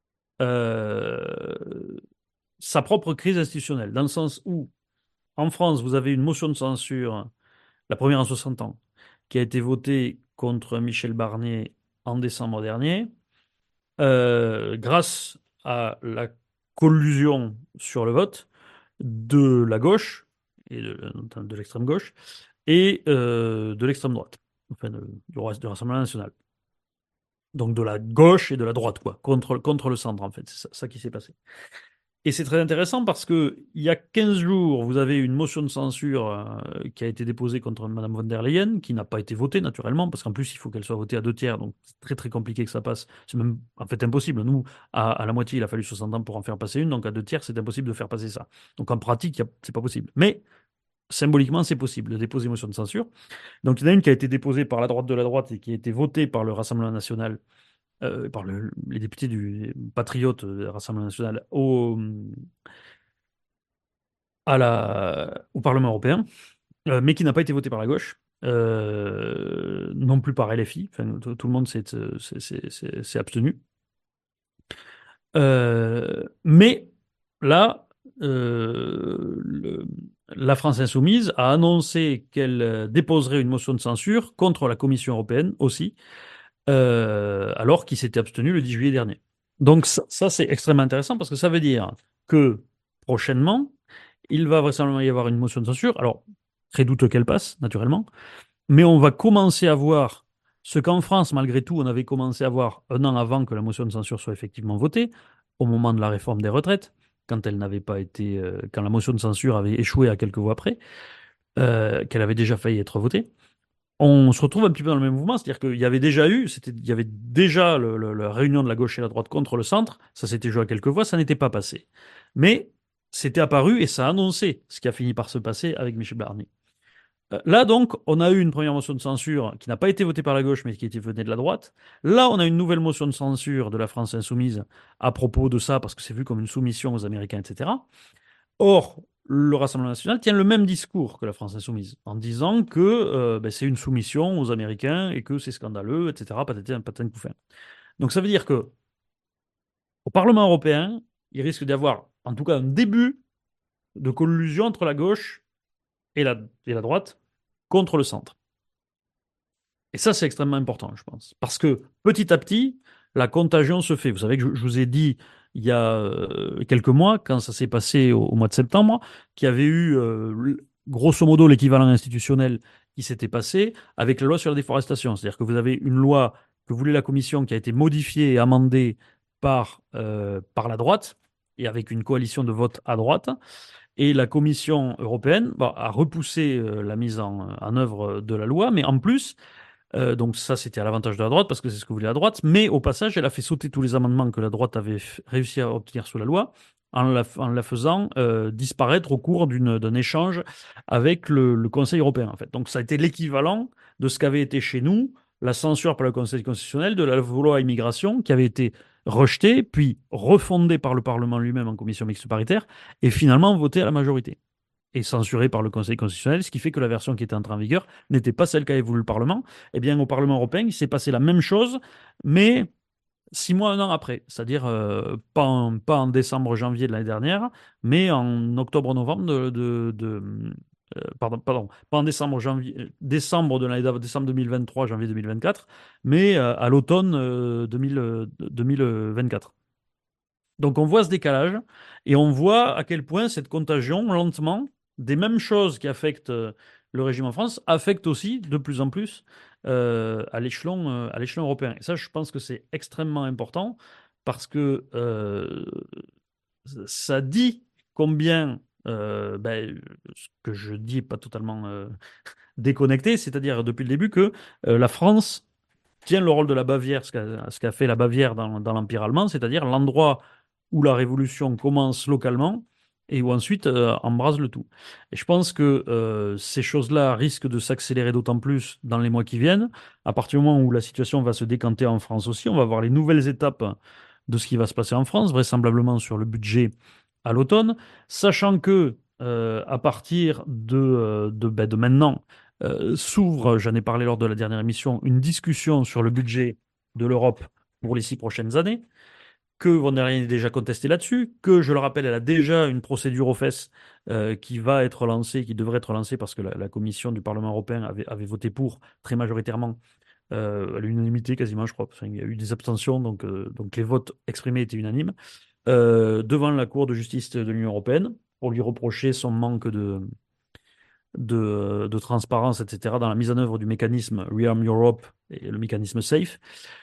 euh, sa propre crise institutionnelle, dans le sens où, en France, vous avez une motion de censure, la première en 60 ans, qui a été votée contre Michel Barnier en décembre dernier, grâce à la collusion sur le vote de la gauche, et de l'extrême gauche, et de l'extrême droite, enfin du Rassemblement national. Donc de la gauche et de la droite, quoi, contre le centre, en fait. C'est ça qui s'est passé. Et c'est très intéressant parce que il y a 15 jours, vous avez une motion de censure qui a été déposée contre Mme von der Leyen, qui n'a pas été votée naturellement, parce qu'en plus, il faut qu'elle soit votée à deux tiers, donc c'est très très compliqué que ça passe. C'est même en fait impossible. Nous, à la moitié, il a fallu 60 ans pour en faire passer une, donc à deux tiers, c'est impossible de faire passer ça. Donc en pratique, c'est pas possible. Mais symboliquement, c'est possible de déposer une motion de censure. Donc il y en a une qui a été déposée par la droite de la droite et qui a été votée par le Rassemblement national, par les députés du Patriote Rassemblement national au Parlement européen, mais qui n'a pas été votée par la gauche, non plus par LFI. Enfin, tout le monde s'est abstenu. Mais là, la France insoumise a annoncé qu'elle déposerait une motion de censure contre la Commission européenne aussi, alors qu'il s'était abstenu le 10 juillet dernier. Donc ça, c'est extrêmement intéressant parce que ça veut dire que prochainement, il va vraisemblablement y avoir une motion de censure. Alors, très douteux qu'elle passe, naturellement, mais on va commencer à voir ce qu'en France, malgré tout, on avait commencé à voir un an avant que la motion de censure soit effectivement votée, au moment de la réforme des retraites, quand elle n'avait pas été, quand la motion de censure avait échoué à quelques voix près, qu'elle avait déjà failli être votée. On se retrouve un petit peu dans le même mouvement, c'est-à-dire qu'il y avait déjà eu, il y avait déjà la réunion de la gauche et la droite contre le centre, ça s'était joué à quelques voix, ça n'était pas passé. Mais c'était apparu et ça a annoncé ce qui a fini par se passer avec Michel Barnier. Là, donc, on a eu une première motion de censure qui n'a pas été votée par la gauche, mais qui était venue de la droite. Là, on a une nouvelle motion de censure de la France insoumise à propos de ça, parce que c'est vu comme une soumission aux Américains, etc. Or, le Rassemblement national tient le même discours que la France insoumise, en disant que ben, c'est une soumission aux Américains et que c'est scandaleux, etc. Patatin, patin, couffin. Donc ça veut dire que au Parlement européen, il risque d'y avoir, en tout cas, un début de collusion entre la gauche et la droite contre le centre. Et ça, c'est extrêmement important, je pense. Parce que petit à petit, la contagion se fait. Vous savez que je vous ai dit il y a quelques mois, quand ça s'est passé au mois de septembre, qu'il y avait eu grosso modo l'équivalent institutionnel qui s'était passé avec la loi sur la déforestation. C'est-à-dire que vous avez une loi que voulait la Commission qui a été modifiée et amendée par la droite et avec une coalition de vote à droite. Et la Commission européenne a repoussé la mise en œuvre de la loi, mais en plus, donc ça, c'était à l'avantage de la droite parce que c'est ce que voulait la droite. Mais au passage, elle a fait sauter tous les amendements que la droite avait réussi à obtenir sous la loi en la faisant disparaître au cours d'un échange avec le Conseil européen, en fait. Donc ça a été l'équivalent de ce qu'avait été chez nous la censure par le Conseil constitutionnel de la loi immigration qui avait été rejetée, puis refondée par le Parlement lui-même en commission mixte paritaire et finalement votée à la majorité et censurée par le Conseil constitutionnel, ce qui fait que la version qui était entrée en vigueur n'était pas celle qu'avait voulu le Parlement. Eh bien, au Parlement européen, il s'est passé la même chose, mais 6 mois, un an après. C'est-à-dire pas en décembre, janvier de l'année dernière, mais en octobre-novembre pardon, pas en décembre, janvier, décembre de l'année décembre 2023, janvier 2024, mais à l'automne 2024. Donc on voit ce décalage et on voit à quel point cette contagion, lentement, des mêmes choses qui affectent le régime en France, affectent aussi de plus en plus à l'échelon européen. Et ça, je pense que c'est extrêmement important parce que ça dit combien, ben, ce que je dis n'est pas totalement déconnecté, c'est-à-dire depuis le début que la France tient le rôle de la Bavière, ce qu'a fait la Bavière dans l'Empire allemand, c'est-à-dire l'endroit où la révolution commence localement et où ensuite embrase le tout. Et je pense que ces choses-là risquent de s'accélérer d'autant plus dans les mois qui viennent. À partir du moment où la situation va se décanter en France aussi, on va voir les nouvelles étapes de ce qui va se passer en France, vraisemblablement sur le budget à l'automne, sachant que à partir de maintenant, s'ouvre, j'en ai parlé lors de la dernière émission, une discussion sur le budget de l'Europe pour les 6 prochaines années, que von der Leyen est déjà contesté là-dessus, que je le rappelle, elle a déjà une procédure aux fesses qui va être lancée, qui devrait être lancée parce que la Commission du Parlement européen avait voté pour très majoritairement, à l'unanimité quasiment, je crois. Enfin, il y a eu des abstentions, donc les votes exprimés étaient unanimes, devant la Cour de justice de l'Union européenne pour lui reprocher son manque de transparence, etc., dans la mise en œuvre du mécanisme Rearm Europe et le mécanisme SAFE.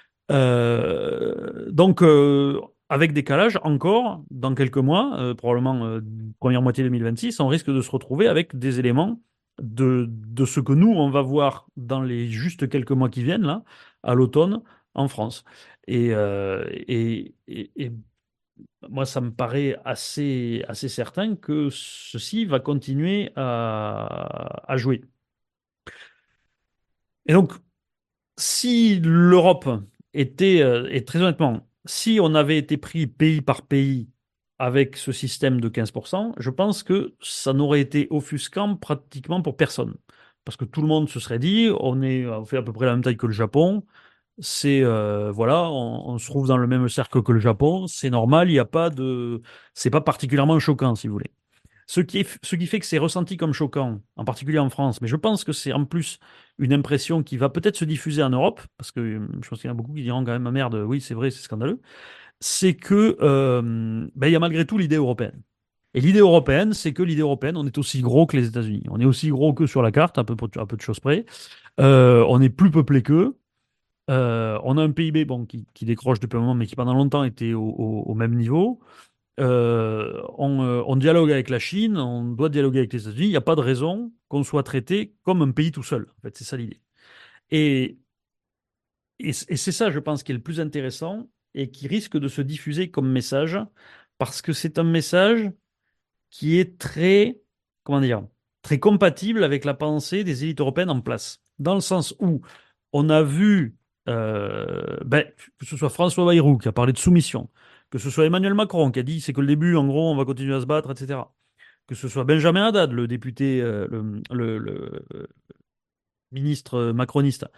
Donc, avec décalage, encore, dans quelques mois, probablement première moitié 2026, on risque de se retrouver avec des éléments de ce que nous, on va voir dans les juste quelques mois qui viennent, là, à l'automne, en France. Et moi, ça me paraît assez certain que ceci va continuer à jouer. Et donc, si l'Europe était, et très honnêtement, si on avait été pris pays par pays avec ce système de 15%, je pense que ça n'aurait été offusquant pratiquement pour personne. Parce que tout le monde se serait dit, on fait à peu près la même taille que le Japon, voilà, on se trouve dans le même cercle que le Japon, c'est normal, il n'y a pas de, c'est pas particulièrement choquant, si vous voulez. Ce qui fait que c'est ressenti comme choquant, en particulier en France, mais je pense que c'est en plus une impression qui va peut-être se diffuser en Europe, parce que je pense qu'il y en a beaucoup qui diront quand même, ah merde, oui, c'est vrai, c'est scandaleux, c'est que ben, il y a malgré tout l'idée européenne. Et l'idée européenne, c'est que l'idée européenne, on est aussi gros que les États-Unis. On est aussi gros que sur la carte, à peu de choses près. On est plus peuplé qu'eux. On a un PIB bon, qui décroche depuis un moment, mais qui pendant longtemps était au même niveau. On dialogue avec la Chine, on doit dialoguer avec les États-Unis. Il n'y a pas de raison qu'on soit traité comme un pays tout seul. En fait, c'est ça l'idée. Et, et c'est ça, je pense, qui est le plus intéressant et qui risque de se diffuser comme message, parce que c'est un message qui est très, comment dire, très compatible avec la pensée des élites européennes en place. Dans le sens où on a vu, ben, que ce soit François Bayrou qui a parlé de soumission, que ce soit Emmanuel Macron qui a dit c'est que le début, en gros, on va continuer à se battre, etc. Que ce soit Benjamin Haddad, le député, le ministre macroniste,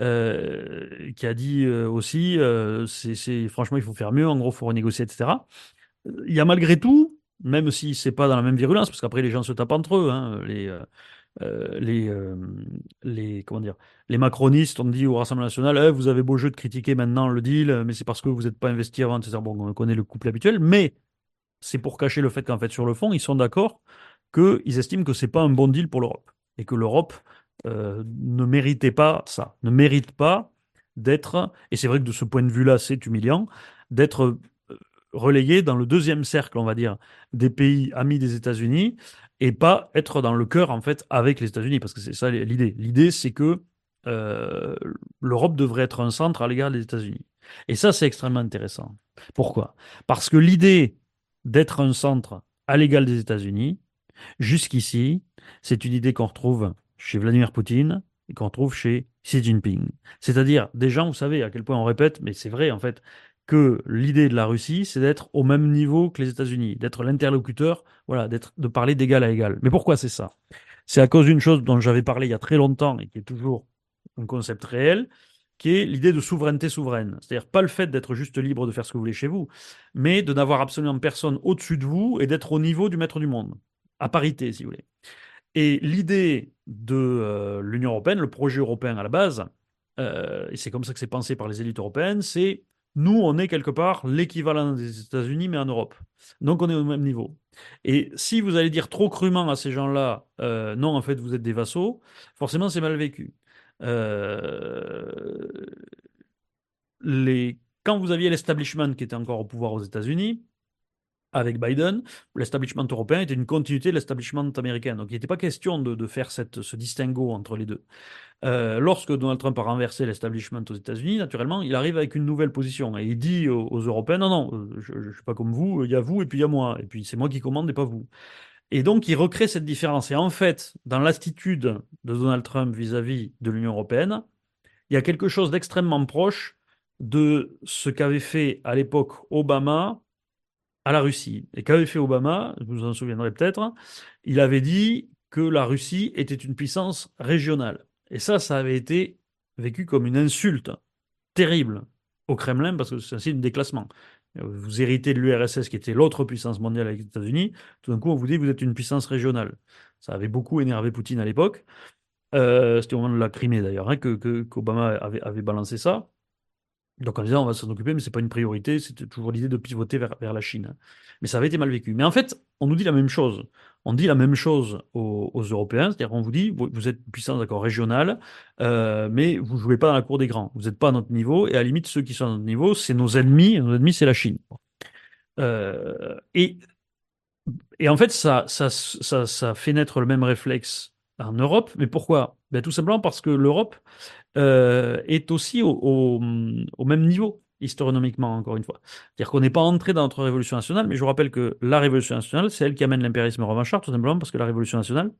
qui a dit aussi, franchement, il faut faire mieux, en gros, il faut renégocier, etc. Il y a malgré tout, même si c'est pas dans la même virulence, parce qu'après les gens se tapent entre eux, hein, euh, les, euh, comment dire, les macronistes ont dit au Rassemblement national, eh, vous avez beau jeu de critiquer maintenant le deal, mais c'est parce que vous n'êtes pas investi avant, etc. Bon, on connaît le couple habituel, mais c'est pour cacher le fait qu'en fait, sur le fond, ils sont d'accord qu'ils estiment que c'est pas un bon deal pour l'Europe et que l'Europe ne méritait pas ça, ne mérite pas d'être, et c'est vrai que de ce point de vue-là, c'est humiliant, d'être relégué dans le deuxième cercle, on va dire, des pays amis des États-Unis et pas être dans le cœur, en fait, avec les États-Unis, parce que c'est ça l'idée. L'idée, c'est que euh, l'Europe devrait être un centre à l'égard des États-Unis. Et ça, c'est extrêmement intéressant. Pourquoi? Parce que l'idée d'être un centre à l'égal des États-Unis, jusqu'ici, c'est une idée qu'on retrouve chez Vladimir Poutine et qu'on retrouve chez Xi Jinping. C'est-à-dire des gens, vous savez à quel point on répète, mais c'est vrai en fait, que l'idée de la Russie, c'est d'être au même niveau que les États-Unis, d'être l'interlocuteur, voilà, de parler d'égal à égal. Mais pourquoi c'est ça? C'est à cause d'une chose dont j'avais parlé il y a très longtemps et qui est toujours un concept réel, qui est l'idée de souveraineté souveraine. C'est-à-dire pas le fait d'être juste libre de faire ce que vous voulez chez vous, mais de n'avoir absolument personne au-dessus de vous et d'être au niveau du maître du monde, à parité, si vous voulez. Et l'idée de l'Union européenne, le projet européen à la base, et c'est comme ça que c'est pensé par les élites européennes, c'est nous, on est quelque part l'équivalent des États-Unis, mais en Europe. Donc on est au même niveau. Et si vous allez dire trop crûment à ces gens-là, non, en fait, vous êtes des vassaux, forcément, c'est mal vécu. Euh, Quand vous aviez l'establishment qui était encore au pouvoir aux États-Unis, avec Biden, l'establishment européen était une continuité de l'establishment américain. Donc il n'était pas question de faire ce distinguo entre les deux. Lorsque Donald Trump a renversé l'establishment aux États-Unis, naturellement, il arrive avec une nouvelle position et il dit aux Européens, non, non, je ne suis pas comme vous, il y a vous et puis il y a moi, et puis c'est moi qui commande et pas vous. Et donc il recrée cette différence. Et en fait, dans l'attitude de Donald Trump vis-à-vis de l'Union européenne, il y a quelque chose d'extrêmement proche de ce qu'avait fait à l'époque Obama à la Russie. Et qu'avait fait Obama, vous vous en souviendrez peut-être, il avait dit que la Russie était une puissance régionale. Et ça avait été vécu comme une insulte terrible au Kremlin parce que c'est un signe de déclassement. Vous héritez de l'URSS qui était l'autre puissance mondiale avec les États-Unis, tout d'un coup on vous dit que vous êtes une puissance régionale. Ça avait beaucoup énervé Poutine à l'époque. C'était au moment de la Crimée d'ailleurs, hein, qu'Obama avait balancé ça. Donc en disant on va s'en occuper, mais c'est pas une priorité, c'était toujours l'idée de pivoter vers la Chine. Mais ça avait été mal vécu. Mais en fait, on nous dit la même chose. On dit la même chose aux Européens, c'est-à-dire on vous dit vous êtes une puissance d'accord régionale, mais vous jouez pas dans la cour des grands. Vous n'êtes pas à notre niveau, et à la limite ceux qui sont à notre niveau, c'est nos ennemis. Et nos ennemis, c'est la Chine. Euh, et, et en fait, ça fait naître le même réflexe en Europe. Mais pourquoi? Ben, tout simplement parce que l'Europe est aussi au même niveau, historiquement, encore une fois. C'est-à-dire qu'on n'est pas entré dans notre révolution nationale, mais je vous rappelle que la révolution nationale, c'est elle qui amène l'impérialisme revanchard, tout simplement parce que la révolution nationale,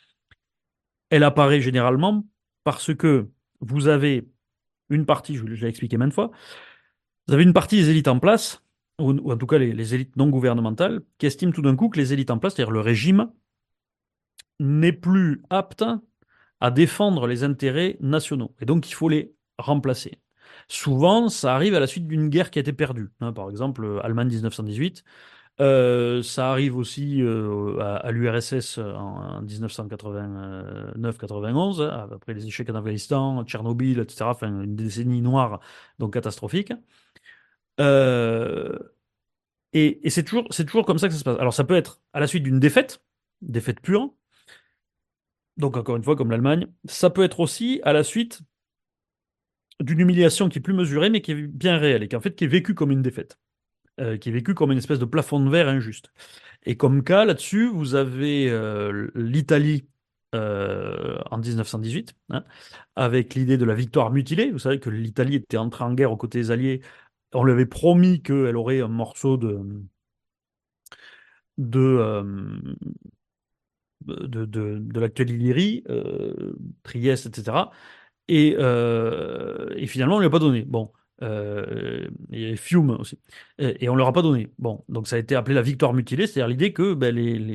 elle apparaît généralement parce que vous avez une partie, je l'ai expliqué maintes fois, vous avez une partie des élites en place, ou en tout cas les élites non gouvernementales, qui estiment tout d'un coup que les élites en place, c'est-à-dire le régime, n'est plus apte à défendre les intérêts nationaux. Et donc, il faut les remplacer. Souvent, ça arrive à la suite d'une guerre qui a été perdue. Hein, par exemple, Allemagne 1918, Ça arrive aussi à l'URSS en 1989-91, après les échecs en Afghanistan, Tchernobyl, etc. Enfin, une décennie noire, donc catastrophique. Euh, et c'est toujours comme ça que ça se passe. Alors, ça peut être à la suite d'une défaite, défaite pure, donc encore une fois, comme l'Allemagne. Ça peut être aussi à la suite d'une humiliation qui est plus mesurée, mais qui est bien réelle, et qui en fait qui est vécue comme une défaite, qui est vécue comme une espèce de plafond de verre injuste. Et comme cas là-dessus, vous avez l'Italie en 1918, hein, avec l'idée de la victoire mutilée. Vous savez que l'Italie était entrée en guerre aux côtés des Alliés. On lui avait promis qu'elle aurait un morceau de, euh, de l'actuelle Illyrie, Trieste, etc. Et finalement, on ne lui a pas donné. Bon, et Fiume aussi. Et on ne leur a pas donné. Bon, donc ça a été appelé la victoire mutilée, c'est-à-dire l'idée que ben,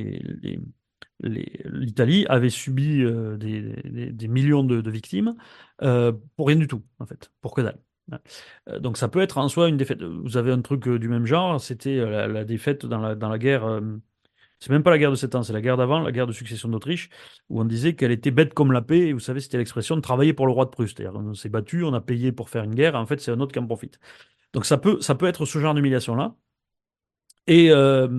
l'Italie avait subi des millions de victimes pour rien du tout, en fait, pour que dalle. Ouais. Donc ça peut être en soi une défaite. Vous avez un truc du même genre, c'était la défaite dans la guerre. C'est même pas la guerre de 7 ans, c'est la guerre d'avant, la guerre de succession d'Autriche, où on disait qu'elle était bête comme la paix. Et vous savez, c'était l'expression de travailler pour le roi de Prusse. C'est-à-dire, on s'est battu, on a payé pour faire une guerre, et en fait, c'est un autre qui en profite. Donc ça peut être ce genre d'humiliation-là. Et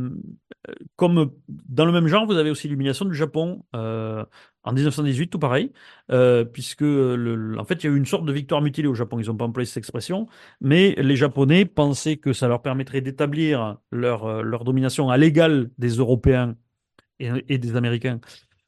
comme dans le même genre, vous avez aussi l'humiliation du Japon en 1918, tout pareil, puisque en fait, il y a eu une sorte de victoire mutilée au Japon. Ils n'ont pas employé cette expression, mais les Japonais pensaient que ça leur permettrait d'établir leur domination à l'égal des Européens et des Américains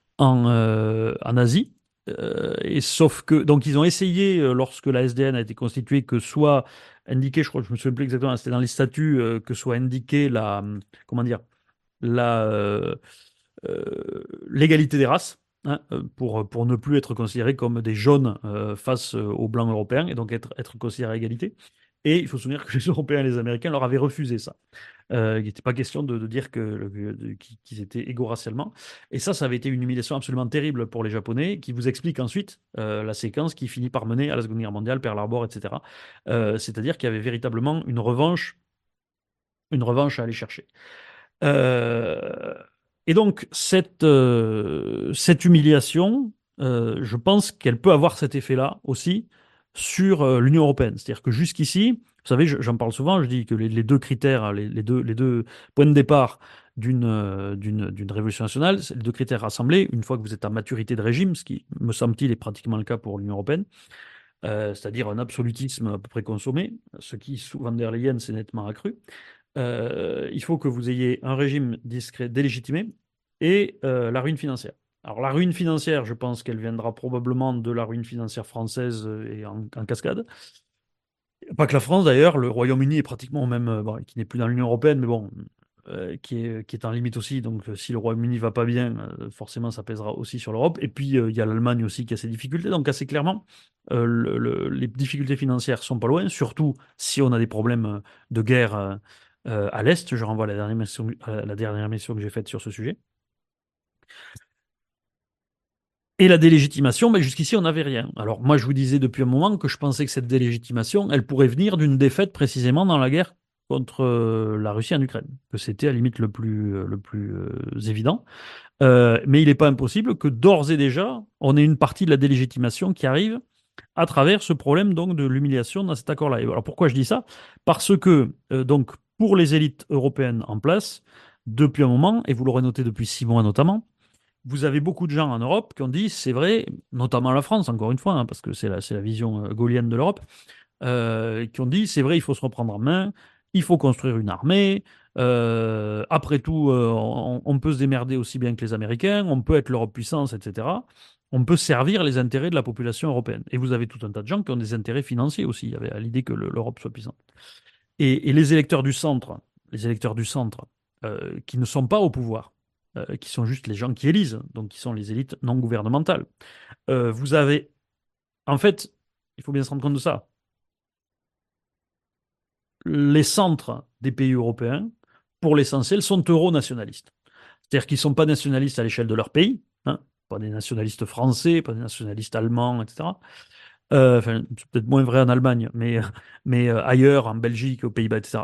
en Asie. Et sauf que, donc, ils ont essayé, lorsque la SDN a été constituée, que soit indiqué, je crois, je me souviens plus exactement, c'était dans les statuts, que soit indiqué comment dire, la, l'égalité des races, hein, pour ne plus être considérés comme des jaunes face aux blancs européens, et donc être considérés à égalité. Et il faut se souvenir que les Européens et les Américains leur avaient refusé ça. Il n'était pas question de dire qu'ils étaient égaux racialement. Et ça avait été une humiliation absolument terrible pour les Japonais, qui vous explique ensuite la séquence qui finit par mener à la Seconde Guerre mondiale, Pearl Harbor, etc. C'est-à-dire qu'il y avait véritablement une revanche à aller chercher. Euh, et donc, cette humiliation, je pense qu'elle peut avoir cet effet-là aussi sur l'Union européenne. C'est-à-dire que jusqu'ici, vous savez, j'en parle souvent, je dis que les deux critères, les deux points de départ d'une révolution nationale, c'est les deux critères rassemblés, une fois que vous êtes à maturité de régime, ce qui, me semble-t-il, est pratiquement le cas pour l'Union européenne, c'est-à-dire un absolutisme à peu près consommé, ce qui, sous Van der Leyen, s'est nettement accru. Il faut que vous ayez un régime discret délégitimé et la ruine financière. Alors la ruine financière, je pense qu'elle viendra probablement de la ruine financière française et en cascade. Pas que la France d'ailleurs, le Royaume-Uni est pratiquement au même, bon, qui n'est plus dans l'Union européenne, mais bon, qui est en limite aussi. Donc si le Royaume-Uni va pas bien, forcément ça pèsera aussi sur l'Europe. Et puis il y a l'Allemagne aussi qui a ses difficultés. Donc assez clairement, les difficultés financières sont pas loin, surtout si on a des problèmes de guerre à l'Est. Je renvoie à la dernière mission que j'ai faite sur ce sujet. Et la délégitimation, ben jusqu'ici, on n'avait rien. Alors moi, je vous disais depuis un moment que je pensais que cette délégitimation, elle pourrait venir d'une défaite précisément dans la guerre contre la Russie en Ukraine, que c'était à la limite le plus évident. Mais il n'est pas impossible que d'ores et déjà, on ait une partie de la délégitimation qui arrive à travers ce problème donc de l'humiliation dans cet accord-là. Et alors pourquoi je dis ça? Parce que donc pour les élites européennes en place, depuis un moment, et vous l'aurez noté depuis 6 mois notamment, vous avez beaucoup de gens en Europe qui ont dit, c'est vrai, notamment la France, encore une fois, hein, parce que c'est la vision gaullienne de l'Europe, qui ont dit, c'est vrai, il faut se reprendre en main, il faut construire une armée. Après tout, on peut se démerder aussi bien que les Américains, on peut être l'Europe puissance, etc. On peut servir les intérêts de la population européenne. Et vous avez tout un tas de gens qui ont des intérêts financiers aussi, il y avait à l'idée que l'Europe soit puissante. Et les électeurs du centre, qui ne sont pas au pouvoir, qui sont juste les gens qui élisent, donc qui sont les élites non gouvernementales. Vous avez, en fait, il faut bien se rendre compte de ça, les centres des pays européens, pour l'essentiel, sont euronationalistes. C'est-à-dire qu'ils ne sont pas nationalistes à l'échelle de leur pays, hein, pas des nationalistes français, pas des nationalistes allemands, etc. Enfin, c'est peut-être moins vrai en Allemagne, mais ailleurs, en Belgique, aux Pays-Bas, etc.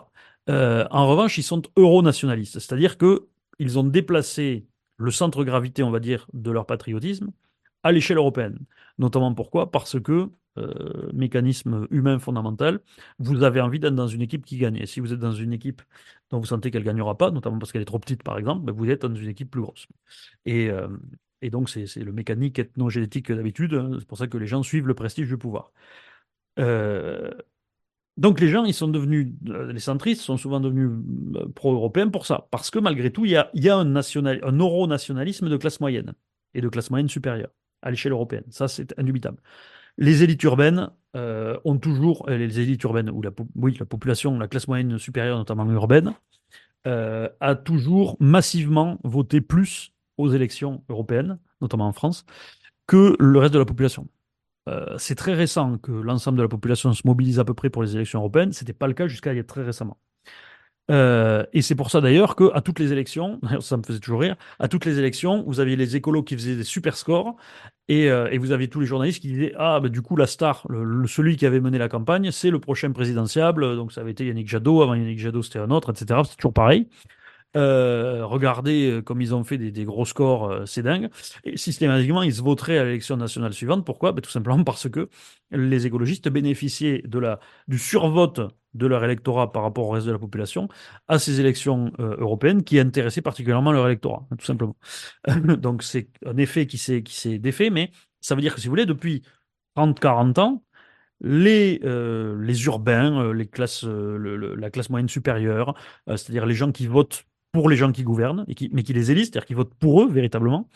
En revanche, ils sont euronationalistes, c'est-à-dire que ils ont déplacé le centre de gravité, on va dire, de leur patriotisme à l'échelle européenne. Notamment pourquoi? Parce que, mécanisme humain fondamental, vous avez envie d'être dans une équipe qui gagne. Et si vous êtes dans une équipe dont vous sentez qu'elle ne gagnera pas, notamment parce qu'elle est trop petite par exemple, ben, vous êtes dans une équipe plus grosse. Et, euh, et donc c'est le mécanique ethno-génétique d'habitude, hein. C'est pour ça que les gens suivent le prestige du pouvoir. Euh, donc les gens, ils sont devenus, les centristes sont souvent devenus pro-européens pour ça. Parce que malgré tout, il y a un euro-nationalisme de classe moyenne et de classe moyenne supérieure à l'échelle européenne. Ça, c'est indubitable. Les élites urbaines ont toujours, les élites urbaines, ou oui, la population, la classe moyenne supérieure, notamment urbaine, a toujours massivement voté plus aux élections européennes, notamment en France, que le reste de la population. C'est très récent que l'ensemble de la population se mobilise à peu près pour les élections européennes. Ce n'était pas le cas jusqu'à il y a très récemment. Et c'est pour ça d'ailleurs qu'à toutes les élections, d'ailleurs, ça me faisait toujours rire, à toutes les élections, vous aviez les écolos qui faisaient des super scores et vous aviez tous les journalistes qui disaient ah, bah, du coup, la star, celui qui avait mené la campagne, c'est le prochain présidentiable. Donc ça avait été Yannick Jadot, avant Yannick Jadot, c'était un autre, etc. C'est toujours pareil. Regardez comme ils ont fait des gros scores, c'est dingue. Et systématiquement, ils se voteraient à l'élection nationale suivante. Pourquoi? Ben, tout simplement parce que les écologistes bénéficiaient du survote de leur électorat par rapport au reste de la population à ces élections européennes qui intéressaient particulièrement leur électorat, hein, tout simplement. Donc c'est un effet qui s'est défait, mais ça veut dire que si vous voulez, depuis 30-40 ans, les urbains, la classe moyenne supérieure, c'est-à-dire les gens qui votent pour les gens qui gouvernent, mais qui les élisent, c'est-à-dire qui votent pour eux véritablement,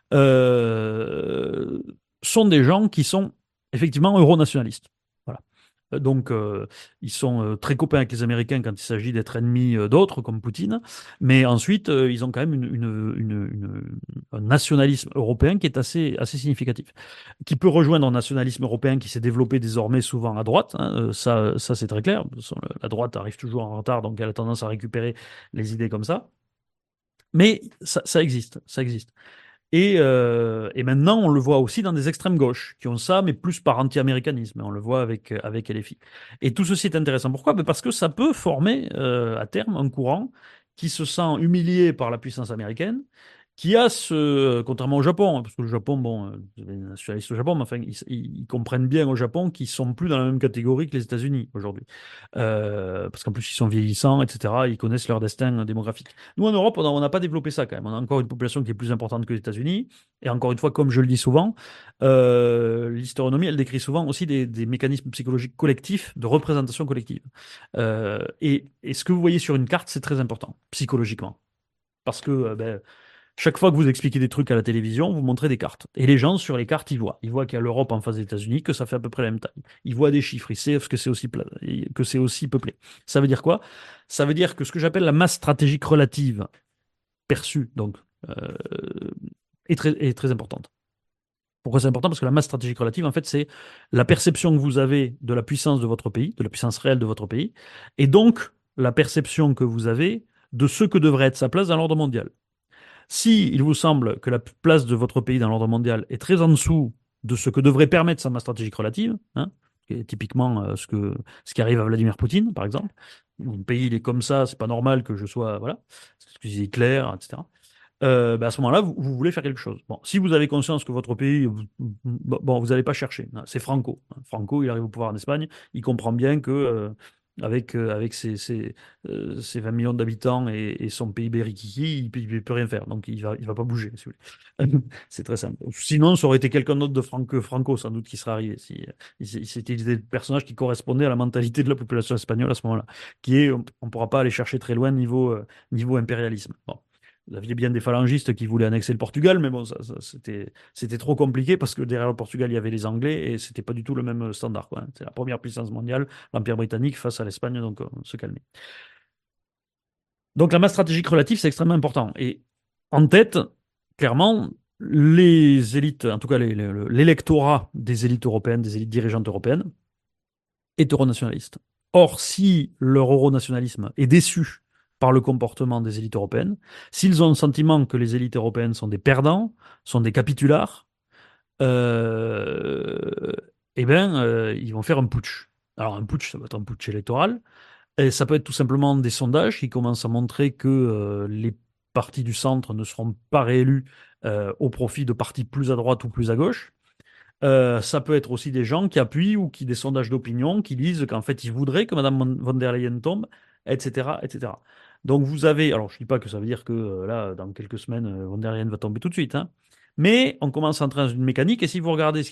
euh, sont des gens qui sont effectivement euronationalistes. Voilà. Donc, ils sont très copains avec les Américains quand il s'agit d'être ennemis d'autres, comme Poutine. Mais ensuite, ils ont quand même un nationalisme européen qui est assez significatif, qui peut rejoindre un nationalisme européen qui s'est développé désormais souvent à droite, hein. Ça c'est très clair. De toute façon, la droite arrive toujours en retard, donc elle a tendance à récupérer les idées comme ça. Mais ça existe, ça existe. Et maintenant, on le voit aussi dans des extrêmes gauches qui ont ça, mais plus par anti-américanisme. On le voit avec LFI. Et tout ceci est intéressant. Pourquoi? Ben parce que ça peut former à terme un courant qui se sent humilié par la puissance américaine, qui a contrairement au Japon, hein, parce que le Japon, bon, les nationalistes au Japon, mais enfin, ils comprennent bien au Japon qu'ils sont plus dans la même catégorie que les États-Unis aujourd'hui. Parce qu'en plus, ils sont vieillissants, etc. Ils connaissent leur destin démographique. Nous, en Europe, on n'a pas développé ça quand même. On a encore une population qui est plus importante que les États-Unis. Et encore une fois, comme je le dis souvent, l'historionomie, elle décrit souvent aussi des mécanismes psychologiques collectifs de représentation collective. Et ce que vous voyez sur une carte, c'est très important, psychologiquement. Parce que ben, chaque fois que vous expliquez des trucs à la télévision, vous montrez des cartes. Et les gens, sur les cartes, ils voient. Ils voient qu'il y a l'Europe en face des États-Unis, que ça fait à peu près la même taille. Ils voient des chiffres, ils savent que c'est aussi, que c'est aussi peuplé. Ça veut dire quoi? Ça veut dire que ce que j'appelle la masse stratégique relative perçue, donc, euh, est très importante. Pourquoi c'est important? Parce que la masse stratégique relative, en fait, c'est la perception que vous avez de la puissance de votre pays, de la puissance réelle de votre pays, et donc la perception que vous avez de ce que devrait être sa place dans l'ordre mondial. Si il vous semble que la place de votre pays dans l'ordre mondial est très en dessous de ce que devrait permettre sa masse stratégique relative, hein, qui est typiquement ce qui arrive à Vladimir Poutine, par exemple, où le pays il est comme ça, c'est pas normal que je sois, voilà, excusez Hitler, etc. Ben à ce moment-là, vous voulez faire quelque chose. Bon, si vous avez conscience que votre pays, bon, vous n'allez pas chercher, hein. C'est Franco. Franco, il arrive au pouvoir en Espagne, il comprend bien que avec ses 20 millions d'habitants et son PIB rikiki, il peut rien faire. Donc il va pas bouger, si vous voulez. C'est très simple. Sinon, ça aurait été quelqu'un d'autre que Franco, sans doute, qui serait arrivé. Si, c'était des personnages qui correspondaient à la mentalité de la population espagnole à ce moment-là, qui est, on ne pourra pas aller chercher très loin niveau impérialisme. Bon. Vous aviez bien des phalangistes qui voulaient annexer le Portugal, mais bon, c'était trop compliqué parce que derrière le Portugal, il y avait les Anglais et c'était pas du tout le même standard, quoi, hein. C'est la première puissance mondiale, l'Empire britannique face à l'Espagne, donc on se calmait. Donc la masse stratégique relative, c'est extrêmement important. Et en tête, clairement, les élites, en tout cas l'électorat des élites européennes, des élites dirigeantes européennes, est euronationaliste. Or, si leur euronationalisme est déçu par le comportement des élites européennes, s'ils ont le sentiment que les élites européennes sont des perdants, sont des capitulars, euh, eh bien, ils vont faire un putsch. Alors, un putsch, ça va être un putsch électoral, Et ça peut être tout simplement des sondages qui commencent à montrer que les partis du centre ne seront pas réélus au profit de partis plus à droite ou plus à gauche. Ça peut être aussi des gens qui appuient ou qui des sondages d'opinion qui disent qu'en fait ils voudraient que Madame von der Leyen tombe, etc., etc. Donc vous avez, alors je ne dis pas que ça veut dire que là, dans quelques semaines, von der Leyen va tomber tout de suite, hein, mais on commence à entrer dans une mécanique. Et si vous regardez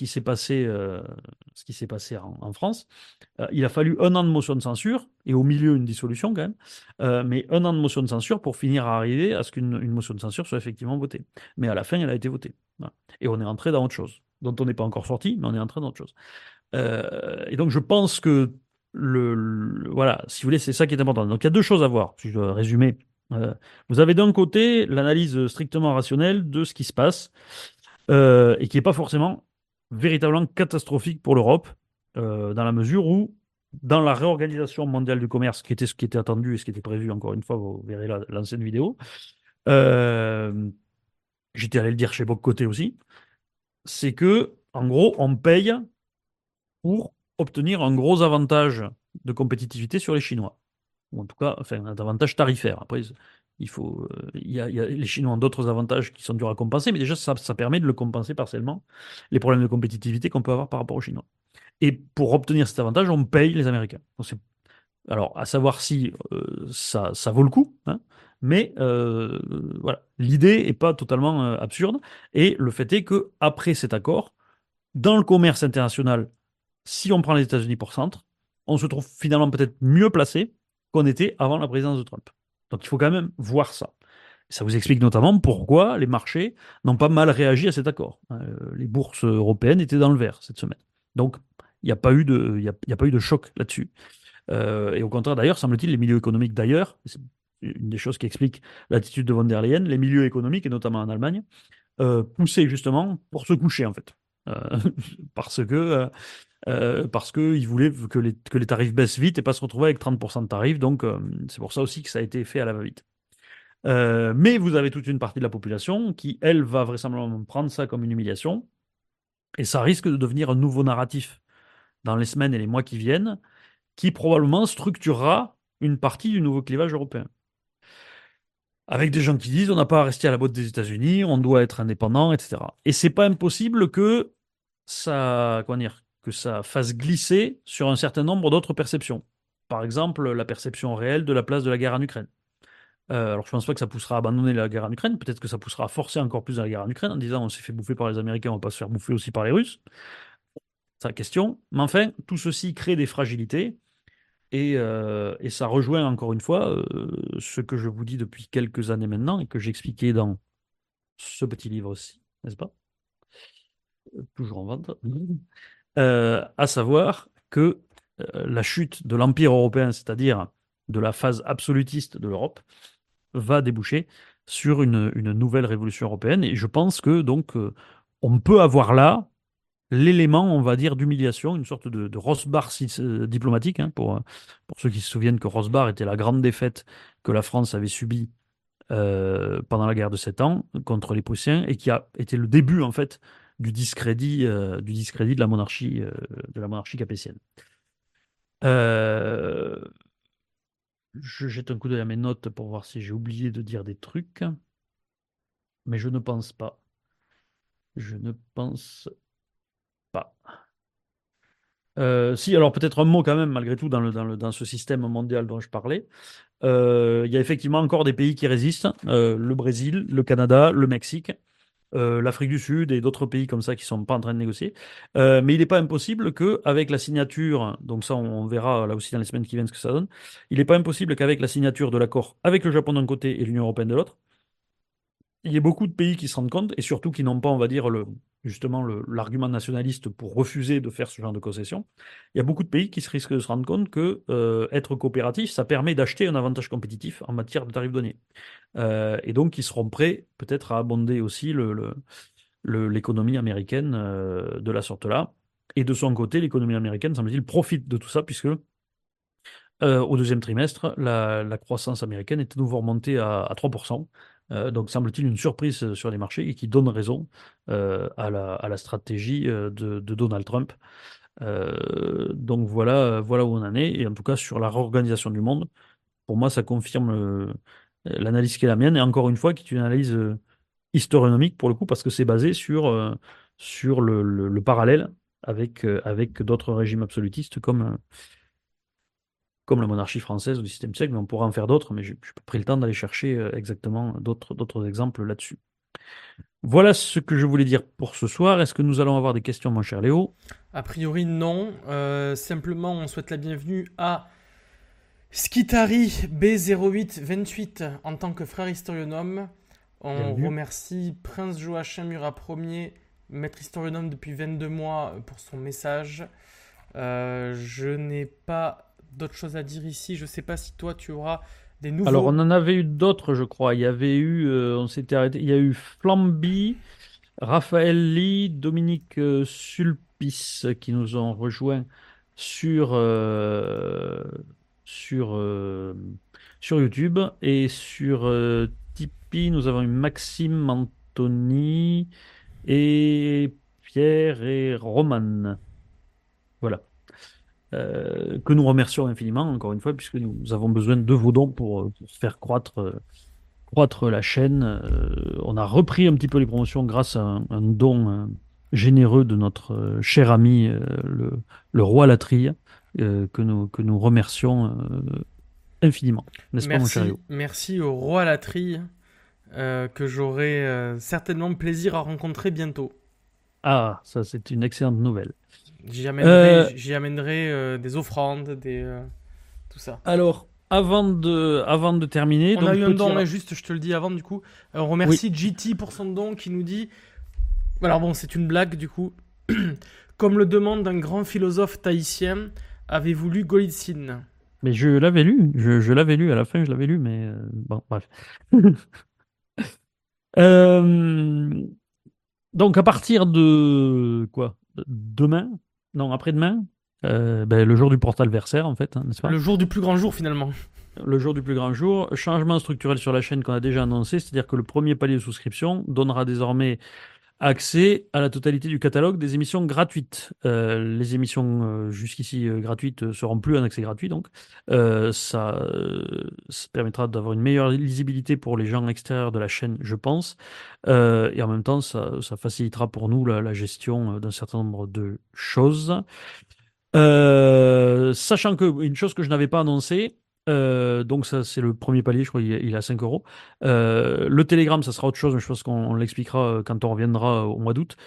ce qui s'est passé en France, il a fallu un an de motion de censure et au milieu une dissolution quand même, mais un an de motion de censure pour finir à arriver à ce qu'une motion de censure soit effectivement votée. Mais à la fin, elle a été votée. Voilà. Et on est entré dans autre chose, dont on n'est pas encore sorti, mais on est entré dans autre chose. Et donc je pense que voilà, si vous voulez, c'est ça qui est important. Donc il y a deux choses à voir, si je dois résumer. Euh, Vous avez d'un côté l'analyse strictement rationnelle de ce qui se passe et qui n'est pas forcément véritablement catastrophique pour l'Europe, dans la mesure où, dans la réorganisation mondiale du commerce, qui était ce qui était attendu et ce qui était prévu, encore une fois, vous verrez l'ancienne vidéo, euh, j'étais allé le dire chez Bocoté aussi, c'est que, en gros, on paye pour obtenir un gros avantage de compétitivité sur les Chinois. Ou en tout cas, enfin, un avantage tarifaire. Après, les Chinois ont d'autres avantages qui sont durs à compenser, mais déjà, ça permet de le compenser partiellement, les problèmes de compétitivité qu'on peut avoir par rapport aux Chinois. Et pour obtenir cet avantage, on paye les Américains. Alors, à savoir si ça vaut le coup, hein, mais voilà, l'idée n'est pas totalement absurde. Et le fait est que après cet accord, dans le commerce international, si on prend les États-Unis pour centre, on se trouve finalement peut-être mieux placé qu'on était avant la présidence de Trump. Donc il faut quand même voir ça. Ça vous explique notamment pourquoi les marchés n'ont pas mal réagi à cet accord. Les bourses européennes étaient dans le vert cette semaine. Donc il n'y a pas eu de, il y a pas eu de choc là-dessus. Et au contraire, d'ailleurs, semble-t-il, les milieux économiques d'ailleurs, c'est une des choses qui explique l'attitude de von der Leyen, les milieux économiques, et notamment en Allemagne, poussaient justement pour se coucher en fait. Euh, parce que parce qu'ils voulaient que les tarifs baissent vite et pas se retrouver avec 30% de tarifs. Donc, c'est pour ça aussi que ça a été fait à la va-vite. Mais vous avez toute une partie de la population qui, elle, va vraisemblablement prendre ça comme une humiliation. Et ça risque de devenir un nouveau narratif dans les semaines et les mois qui viennent, qui probablement structurera une partie du nouveau clivage européen. Avec des gens qui disent on n'a pas à rester à la botte des États-Unis, on doit être indépendant, etc. Et c'est pas impossible que ça, comment dire, que ça fasse glisser sur un certain nombre d'autres perceptions. Par exemple, la perception réelle de la place de la guerre en Ukraine. Alors, je pense pas que ça poussera à abandonner la guerre en Ukraine. Peut-être que ça poussera à forcer encore plus la guerre en Ukraine en disant on s'est fait bouffer par les Américains, on va pas se faire bouffer aussi par les Russes. C'est la question. Mais enfin, tout ceci crée des fragilités et ça rejoint encore une fois ce que je vous dis depuis quelques années maintenant et que j'expliquais dans ce petit livre aussi, n'est-ce pas? Toujours en vente. À savoir que la chute de l'Empire européen, c'est-à-dire de la phase absolutiste de l'Europe, va déboucher sur une nouvelle révolution européenne. Et je pense que donc on peut avoir là l'élément, on va dire, d'humiliation, une sorte de Rosbar diplomatique, hein, pour ceux qui se souviennent que Rosbar était la grande défaite que la France avait subie pendant la guerre de 7 ans contre les Prussiens et qui a été le début, en fait, du discrédit de la monarchie capétienne. Euh, je jette un coup d'œil à mes notes pour voir si j'ai oublié de dire des trucs, mais je ne pense pas. Je ne pense pas. Si, alors peut-être un mot quand même, malgré tout, dans ce système mondial dont je parlais. Il y a effectivement encore des pays qui résistent, le Brésil, le Canada, le Mexique, l'Afrique du Sud et d'autres pays comme ça qui sont pas en train de négocier. Mais il n'est pas impossible qu'avec la signature, donc ça on verra là aussi dans les semaines qui viennent ce que ça donne, il n'est pas impossible qu'avec la signature de l'accord avec le Japon d'un côté et l'Union européenne de l'autre, il y a beaucoup de pays qui se rendent compte, et surtout qui n'ont pas, on va dire, justement l'argument nationaliste pour refuser de faire ce genre de concession. Il y a beaucoup de pays qui se risquent de se rendre compte que être coopératif, ça permet d'acheter un avantage compétitif en matière de tarifs douaniers. Et donc, ils seront prêts peut-être à abonder aussi l'économie américaine de la sorte-là. Et de son côté, l'économie américaine, semble-t-il, profite de tout ça, puisque au deuxième trimestre, la croissance américaine est à nouveau remontée à 3%. Donc, semble-t-il, une surprise sur les marchés et qui donne raison à la stratégie de Donald Trump Donc voilà où on en est. Et en tout cas, sur la réorganisation du monde, pour moi, ça confirme l'analyse qui est la mienne. Et encore une fois, qui est une analyse historionomique pour le coup, parce que c'est basé sur le parallèle avec d'autres régimes absolutistes comme la monarchie française du XVIIe siècle. Mais on pourra en faire d'autres, mais je n'ai pas pris le temps d'aller chercher exactement d'autres exemples là-dessus. Voilà ce que je voulais dire pour ce soir. Est-ce que nous allons avoir des questions, mon cher Léo? A priori, non. Simplement, on souhaite la bienvenue à Skitari B0828 en tant que frère historionome. On Bienvenue. remercie Prince Joachim Murat Ier, maître historionome depuis 22 mois, pour son message. Je n'ai pas d'autre chose à dire ici. Je ne sais pas si toi tu auras des Alors, on nouveaux. en avait eu d'autres, je crois. Il y avait eu, on s'était arrêté, il y a eu Flamby, Raphaël Lee, Dominique Sulpice qui nous ont rejoints sur, euh, sur, euh, sur YouTube. Et sur Tipeee, nous avons eu Maxime, Anthony et Pierre et Roman. Voilà. Que nous remercions infiniment, encore une fois, puisque nous avons besoin de vos dons pour faire croître la chaîne. On a repris un petit peu les promotions grâce à un don généreux de notre cher ami, le roi Latrie, que nous remercions infiniment. N'est-ce pas, mon cher Merci, Yo? merci au roi Latrie, que j'aurai certainement plaisir à rencontrer bientôt. Ah, ça, c'est une excellente nouvelle. J'y amènerai, Euh, j'y amènerai des offrandes, tout ça. alors, avant de terminer, On a donc eu un petit... don, hein, juste je te le dis avant du coup. On Oui, remercie GT pour son don qui nous dit. Alors bon, c'est une blague du coup. Comme le demande un grand philosophe tahitien, avez-vous lu Golitsyn? mais je l'avais lu, je l'avais lu, à la fin je l'avais lu, mais bon, bref. Euh, donc à partir de quoi? Demain? Non, après-demain? Ben, le jour du portal versaire, en fait, hein, n'est-ce pas? Le jour du plus grand jour finalement. Le jour du plus grand jour. Changement structurel sur la chaîne qu'on a déjà annoncé, c'est-à-dire que le premier palier de souscription donnera désormais accès à la totalité du catalogue des émissions gratuites. Les émissions jusqu'ici gratuites seront plus un accès gratuit, donc ça permettra d'avoir une meilleure lisibilité pour les gens extérieurs de la chaîne, je pense. Et en même temps, ça facilitera pour nous la gestion d'un certain nombre de choses. Sachant que une chose que je n'avais pas annoncée, donc ça c'est le premier palier, je crois il est à 5 euros. Le Telegram, ça sera autre chose, mais je pense qu'on l'expliquera quand on reviendra au mois d'août.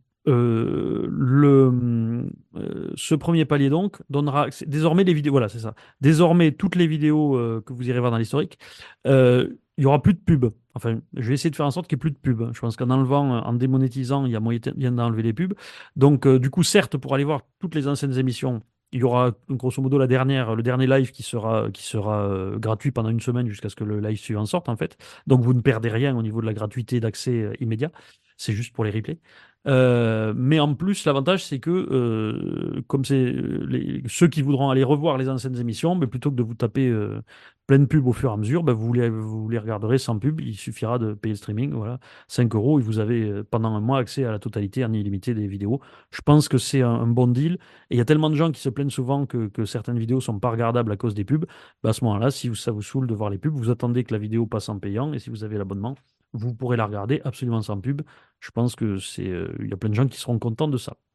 Ce premier palier donc donnera désormais les vidéos. Voilà, c'est ça. Désormais, toutes les vidéos que vous irez voir dans l'historique, il y aura plus de pub. Enfin, je vais essayer de faire en sorte qu'il n'y ait plus de pub. Je pense qu'en enlevant, en démonétisant, il y a moyen d'enlever les pubs. Donc, du coup, certes, pour aller voir toutes les anciennes émissions, il y aura grosso modo le dernier live qui sera gratuit pendant une semaine jusqu'à ce que le live suivant sorte, en fait. Donc, vous ne perdez rien au niveau de la gratuité d'accès immédiat. C'est juste pour les replays. Mais en plus, l'avantage, c'est que comme c'est ceux qui voudront aller revoir les anciennes émissions, mais plutôt que de vous taper plein de pubs au fur et à mesure, bah, vous les regarderez sans pub. Il suffira de payer le streaming, voilà, 5 euros, et vous avez pendant un mois accès à la totalité en illimité des vidéos. Je pense que c'est un bon deal. Et il y a tellement de gens qui se plaignent souvent que certaines vidéos sont pas regardables à cause des pubs. Bah, à ce moment-là, si ça vous saoule de voir les pubs, vous attendez que la vidéo passe en payant, et si vous avez l'abonnement, vous pourrez la regarder absolument sans pub. Je pense que il y a plein de gens qui seront contents de ça.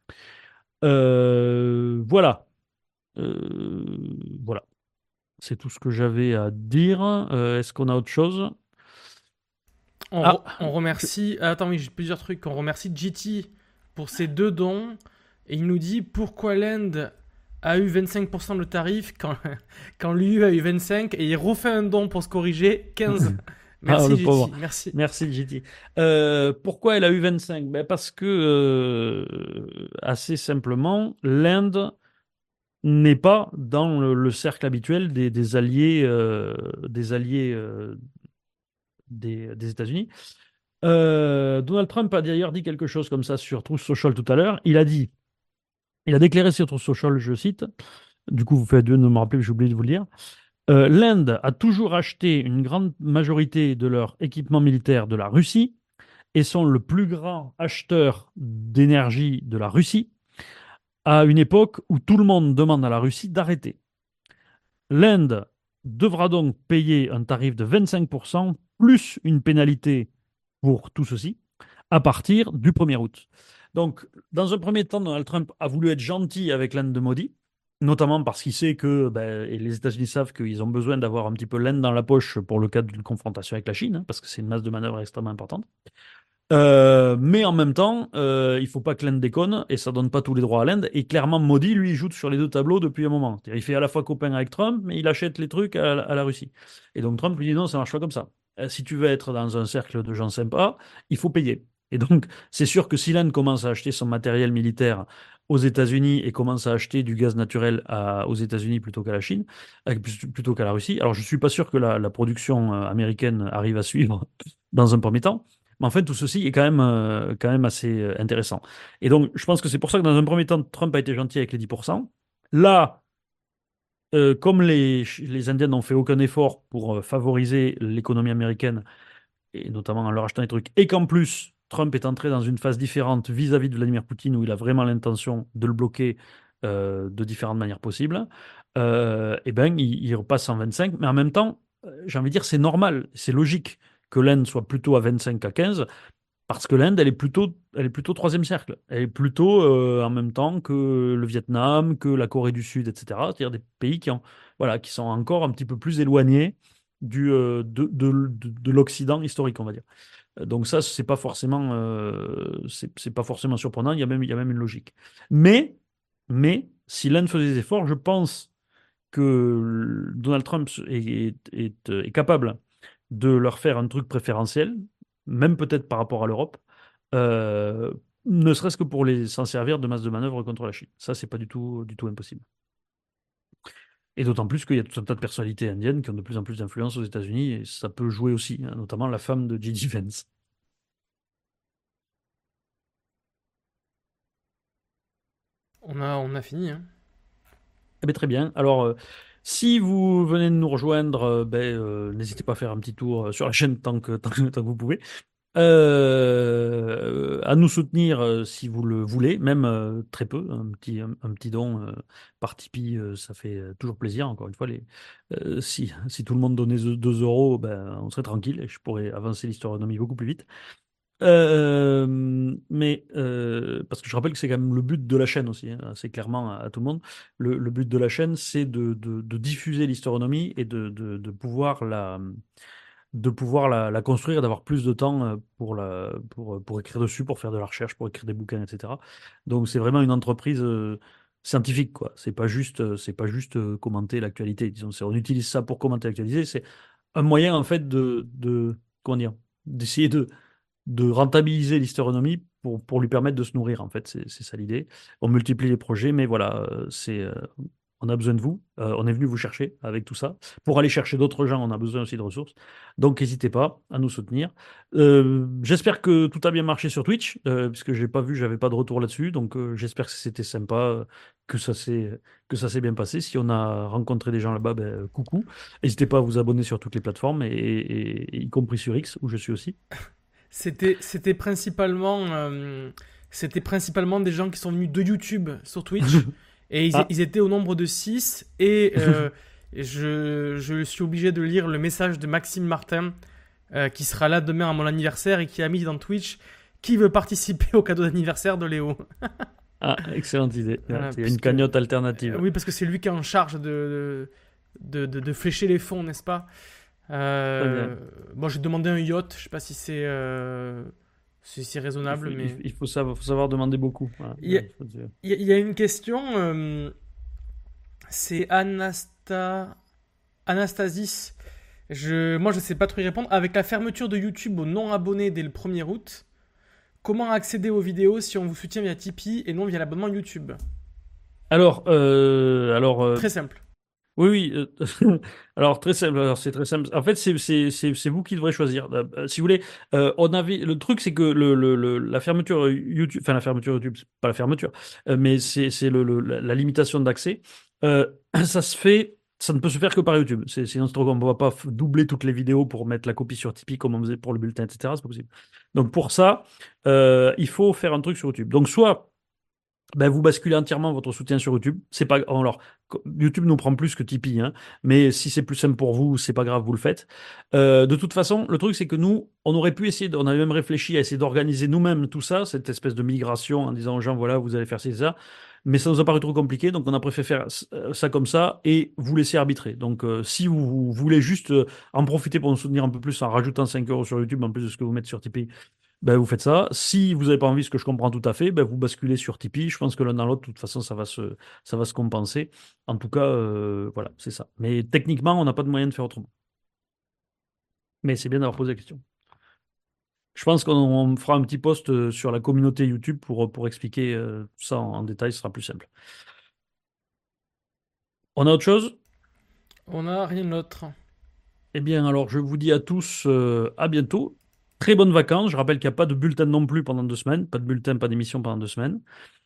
Voilà. Voilà. C'est tout ce que j'avais à dire. Est-ce qu'on a autre chose? Ah, On remercie. Attends, oui, j'ai plusieurs trucs. On remercie GT pour ses deux dons. Et il nous dit pourquoi l'Inde a eu 25% de tarif quand l'UE a eu 25 et il refait un don pour se corriger 15. ah, Merci le pauvre. GT, merci. Merci, JT. Pourquoi elle a eu 25? Ben parce que, assez simplement, l'Inde n'est pas dans le cercle habituel des alliés, des États-Unis. Donald Trump a d'ailleurs dit quelque chose comme ça sur Truth Social tout à l'heure. Il a déclaré sur Truth Social, je cite, du coup vous faites bien de me rappeler, j'ai oublié de vous le dire. L'Inde a toujours acheté une grande majorité de leur équipement militaire de la Russie et sont le plus grand acheteur d'énergie de la Russie. à une époque où tout le monde demande à la Russie d'arrêter. L'Inde devra donc payer un tarif de 25% plus une pénalité pour tout ceci à partir du 1er août. Donc, dans un premier temps, Donald Trump a voulu être gentil avec l'Inde de Modi, notamment parce qu'il sait que, ben, et les États-Unis savent qu'ils ont besoin d'avoir un petit peu l'Inde dans la poche pour le cas d'une confrontation avec la Chine, hein, parce que c'est une masse de manœuvre extrêmement importante. Mais en même temps, il faut pas que l'Inde déconne et ça donne pas tous les droits à l'Inde. Et clairement, Modi, lui, joue sur les deux tableaux depuis un moment. C'est-à-dire, il fait à la fois copain avec Trump, mais il achète les trucs à la Russie. Et donc Trump lui dit non, ça marche pas comme ça. Si tu veux être dans un cercle de gens sympas, il faut payer. Et donc, c'est sûr que si l'Inde commence à acheter son matériel militaire aux États-Unis et commence à acheter du gaz naturel aux États-Unis plutôt qu'à la Chine, plutôt qu'à la Russie, alors je suis pas sûr que la production américaine arrive à suivre dans un premier temps. Mais en fait, tout ceci est quand même assez intéressant. Et donc, je pense que c'est pour ça que dans un premier temps, Trump a été gentil avec les 10%. Là, comme les Indiens n'ont fait aucun effort pour favoriser l'économie américaine, et notamment en leur achetant des trucs, et qu'en plus, Trump est entré dans une phase différente vis-à-vis de Vladimir Poutine, où il a vraiment l'intention de le bloquer de différentes manières possibles, eh ben, il repasse en 25. Mais en même temps, j'ai envie de dire, c'est normal, c'est logique que l'Inde soit plutôt à 25 qu'à 15, parce que l'Inde, elle est plutôt troisième cercle. Elle est plutôt en même temps que le Vietnam, que la Corée du Sud, etc. C'est-à-dire des pays voilà, qui sont encore un petit peu plus éloignés de l'Occident historique, on va dire. Donc ça, c'est pas forcément surprenant. Il y a même une logique. Mais si l'Inde faisait des efforts, je pense que Donald Trump est capable de leur faire un truc préférentiel, même peut-être par rapport à l'Europe, euh, ne serait-ce que pour s'en servir de masse de manœuvre contre la Chine. Ça, c'est pas du tout impossible. Et d'autant plus qu'il y a tout un tas de personnalités indiennes qui ont de plus en plus d'influence aux États-Unis, et ça peut jouer aussi, hein, notamment la femme de J.D. Vance. On a fini, hein. Eh bien, très bien. Alors, si vous venez de nous rejoindre, n'hésitez pas à faire un petit tour sur la chaîne tant que vous pouvez. À nous soutenir si vous le voulez, même très peu, un petit don par Tipeee, ça fait toujours plaisir. Encore une fois, si tout le monde donnait 2 euros, ben, on serait tranquille et je pourrais avancer l'historionomie beaucoup plus vite. Parce que je rappelle que c'est quand même le but de la chaîne aussi, hein, c'est clairement à tout le monde. Le but de la chaîne, c'est de diffuser l'historionomie et de pouvoir la construire et d'avoir plus de temps pour écrire dessus, pour faire de la recherche, pour écrire des bouquins, etc. Donc c'est vraiment une entreprise scientifique, quoi. C'est pas juste commenter l'actualité. Disons, on utilise ça pour commenter l'actualité. C'est un moyen, en fait, comment dire, d'essayer de rentabiliser l'historionomie pour lui permettre de se nourrir, en fait. C'est ça l'idée. On multiplie les projets, mais voilà, on a besoin de vous. On est venu vous chercher avec tout ça. Pour aller chercher d'autres gens, on a besoin aussi de ressources. Donc, n'hésitez pas à nous soutenir. J'espère que tout a bien marché sur Twitch, puisque j'ai pas vu, j'avais pas de retour là-dessus. Donc, j'espère que c'était sympa, que ça s'est bien passé. Si on a rencontré des gens là-bas, ben, coucou. N'hésitez pas à vous abonner sur toutes les plateformes, y compris sur X, où je suis aussi. C'était c'était principalement des gens qui sont venus de YouTube sur Twitch. Et Ah, ils étaient au nombre de 6. Et je suis obligé de lire le message de Maxime Martin, qui sera là demain à mon anniversaire et qui a mis dans Twitch qui veut participer au cadeau d'anniversaire de Léo. excellente idée. Voilà, C'est une puisque, cagnotte alternative. oui, parce que c'est lui qui est en charge de flécher les fonds, n'est-ce pas? Très bien. Bon, j'ai demandé un yacht, je sais pas si c'est raisonnable, mais Faut savoir demander beaucoup. Voilà. il y a, Dire. il y a une question, c'est Anastasis. Moi, je sais pas trop y répondre. Avec la fermeture de YouTube aux non-abonnés dès le 1er août, comment accéder aux vidéos si on vous soutient via Tipeee et non via l'abonnement YouTube? Alors, Très simple. oui, oui. Alors, très simple. Alors, c'est très simple. En fait, c'est vous qui devrez choisir. Si vous voulez, le truc, c'est que la fermeture YouTube, enfin, la fermeture YouTube, c'est pas la fermeture, mais c'est la limitation d'accès. Euh, ça ne peut se faire que par YouTube. Sinon, c'est trop, on ne va pas doubler toutes les vidéos pour mettre la copie sur Tipeee comme on faisait pour le bulletin, etc. C'est pas possible. Donc, pour ça, il faut faire un truc sur YouTube. Donc, soit ben, vous basculez entièrement votre soutien sur YouTube. C'est pas, alors, YouTube nous prend plus que Tipeee, hein, mais si c'est plus simple pour vous, c'est pas grave, vous le faites. De toute façon, le truc, c'est que nous, on aurait pu essayer, on avait même réfléchi à essayer d'organiser nous-mêmes tout ça, cette espèce de migration en disant aux gens, voilà, vous allez faire ci, ça. Mais ça nous a paru trop compliqué, donc on a préféré faire ça comme ça et vous laisser arbitrer. Donc, si vous voulez juste en profiter pour nous soutenir un peu plus en rajoutant 5 euros sur YouTube en plus de ce que vous mettez sur Tipeee, ben, vous faites ça. Si vous n'avez pas envie, ce que je comprends tout à fait, ben, vous basculez sur Tipeee. Je pense que l'un dans l'autre, de toute façon, ça va se compenser. En tout cas, voilà, c'est ça. Mais techniquement, on n'a pas de moyen de faire autrement. Mais c'est bien d'avoir posé la question. Je pense qu'on fera un petit post sur la communauté YouTube pour expliquer tout ça en détail, ce sera plus simple. On a autre chose? On n'a rien d'autre. Eh bien, alors, je vous dis à tous à bientôt. Très bonnes vacances. Je rappelle qu'il n'y a pas de bulletin non plus pendant 2 semaines. Pas de bulletin, pas d'émission pendant 2 semaines.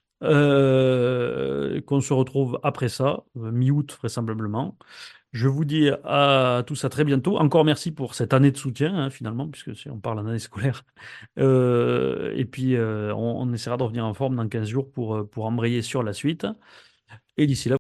Qu'on se retrouve après ça, mi-août vraisemblablement. Je vous dis à tous à très bientôt. Encore merci pour cette année de soutien, hein, finalement, puisque si on parle en année scolaire. Et puis, on essaiera de revenir en forme dans 15 jours pour embrayer sur la suite. Et d'ici là,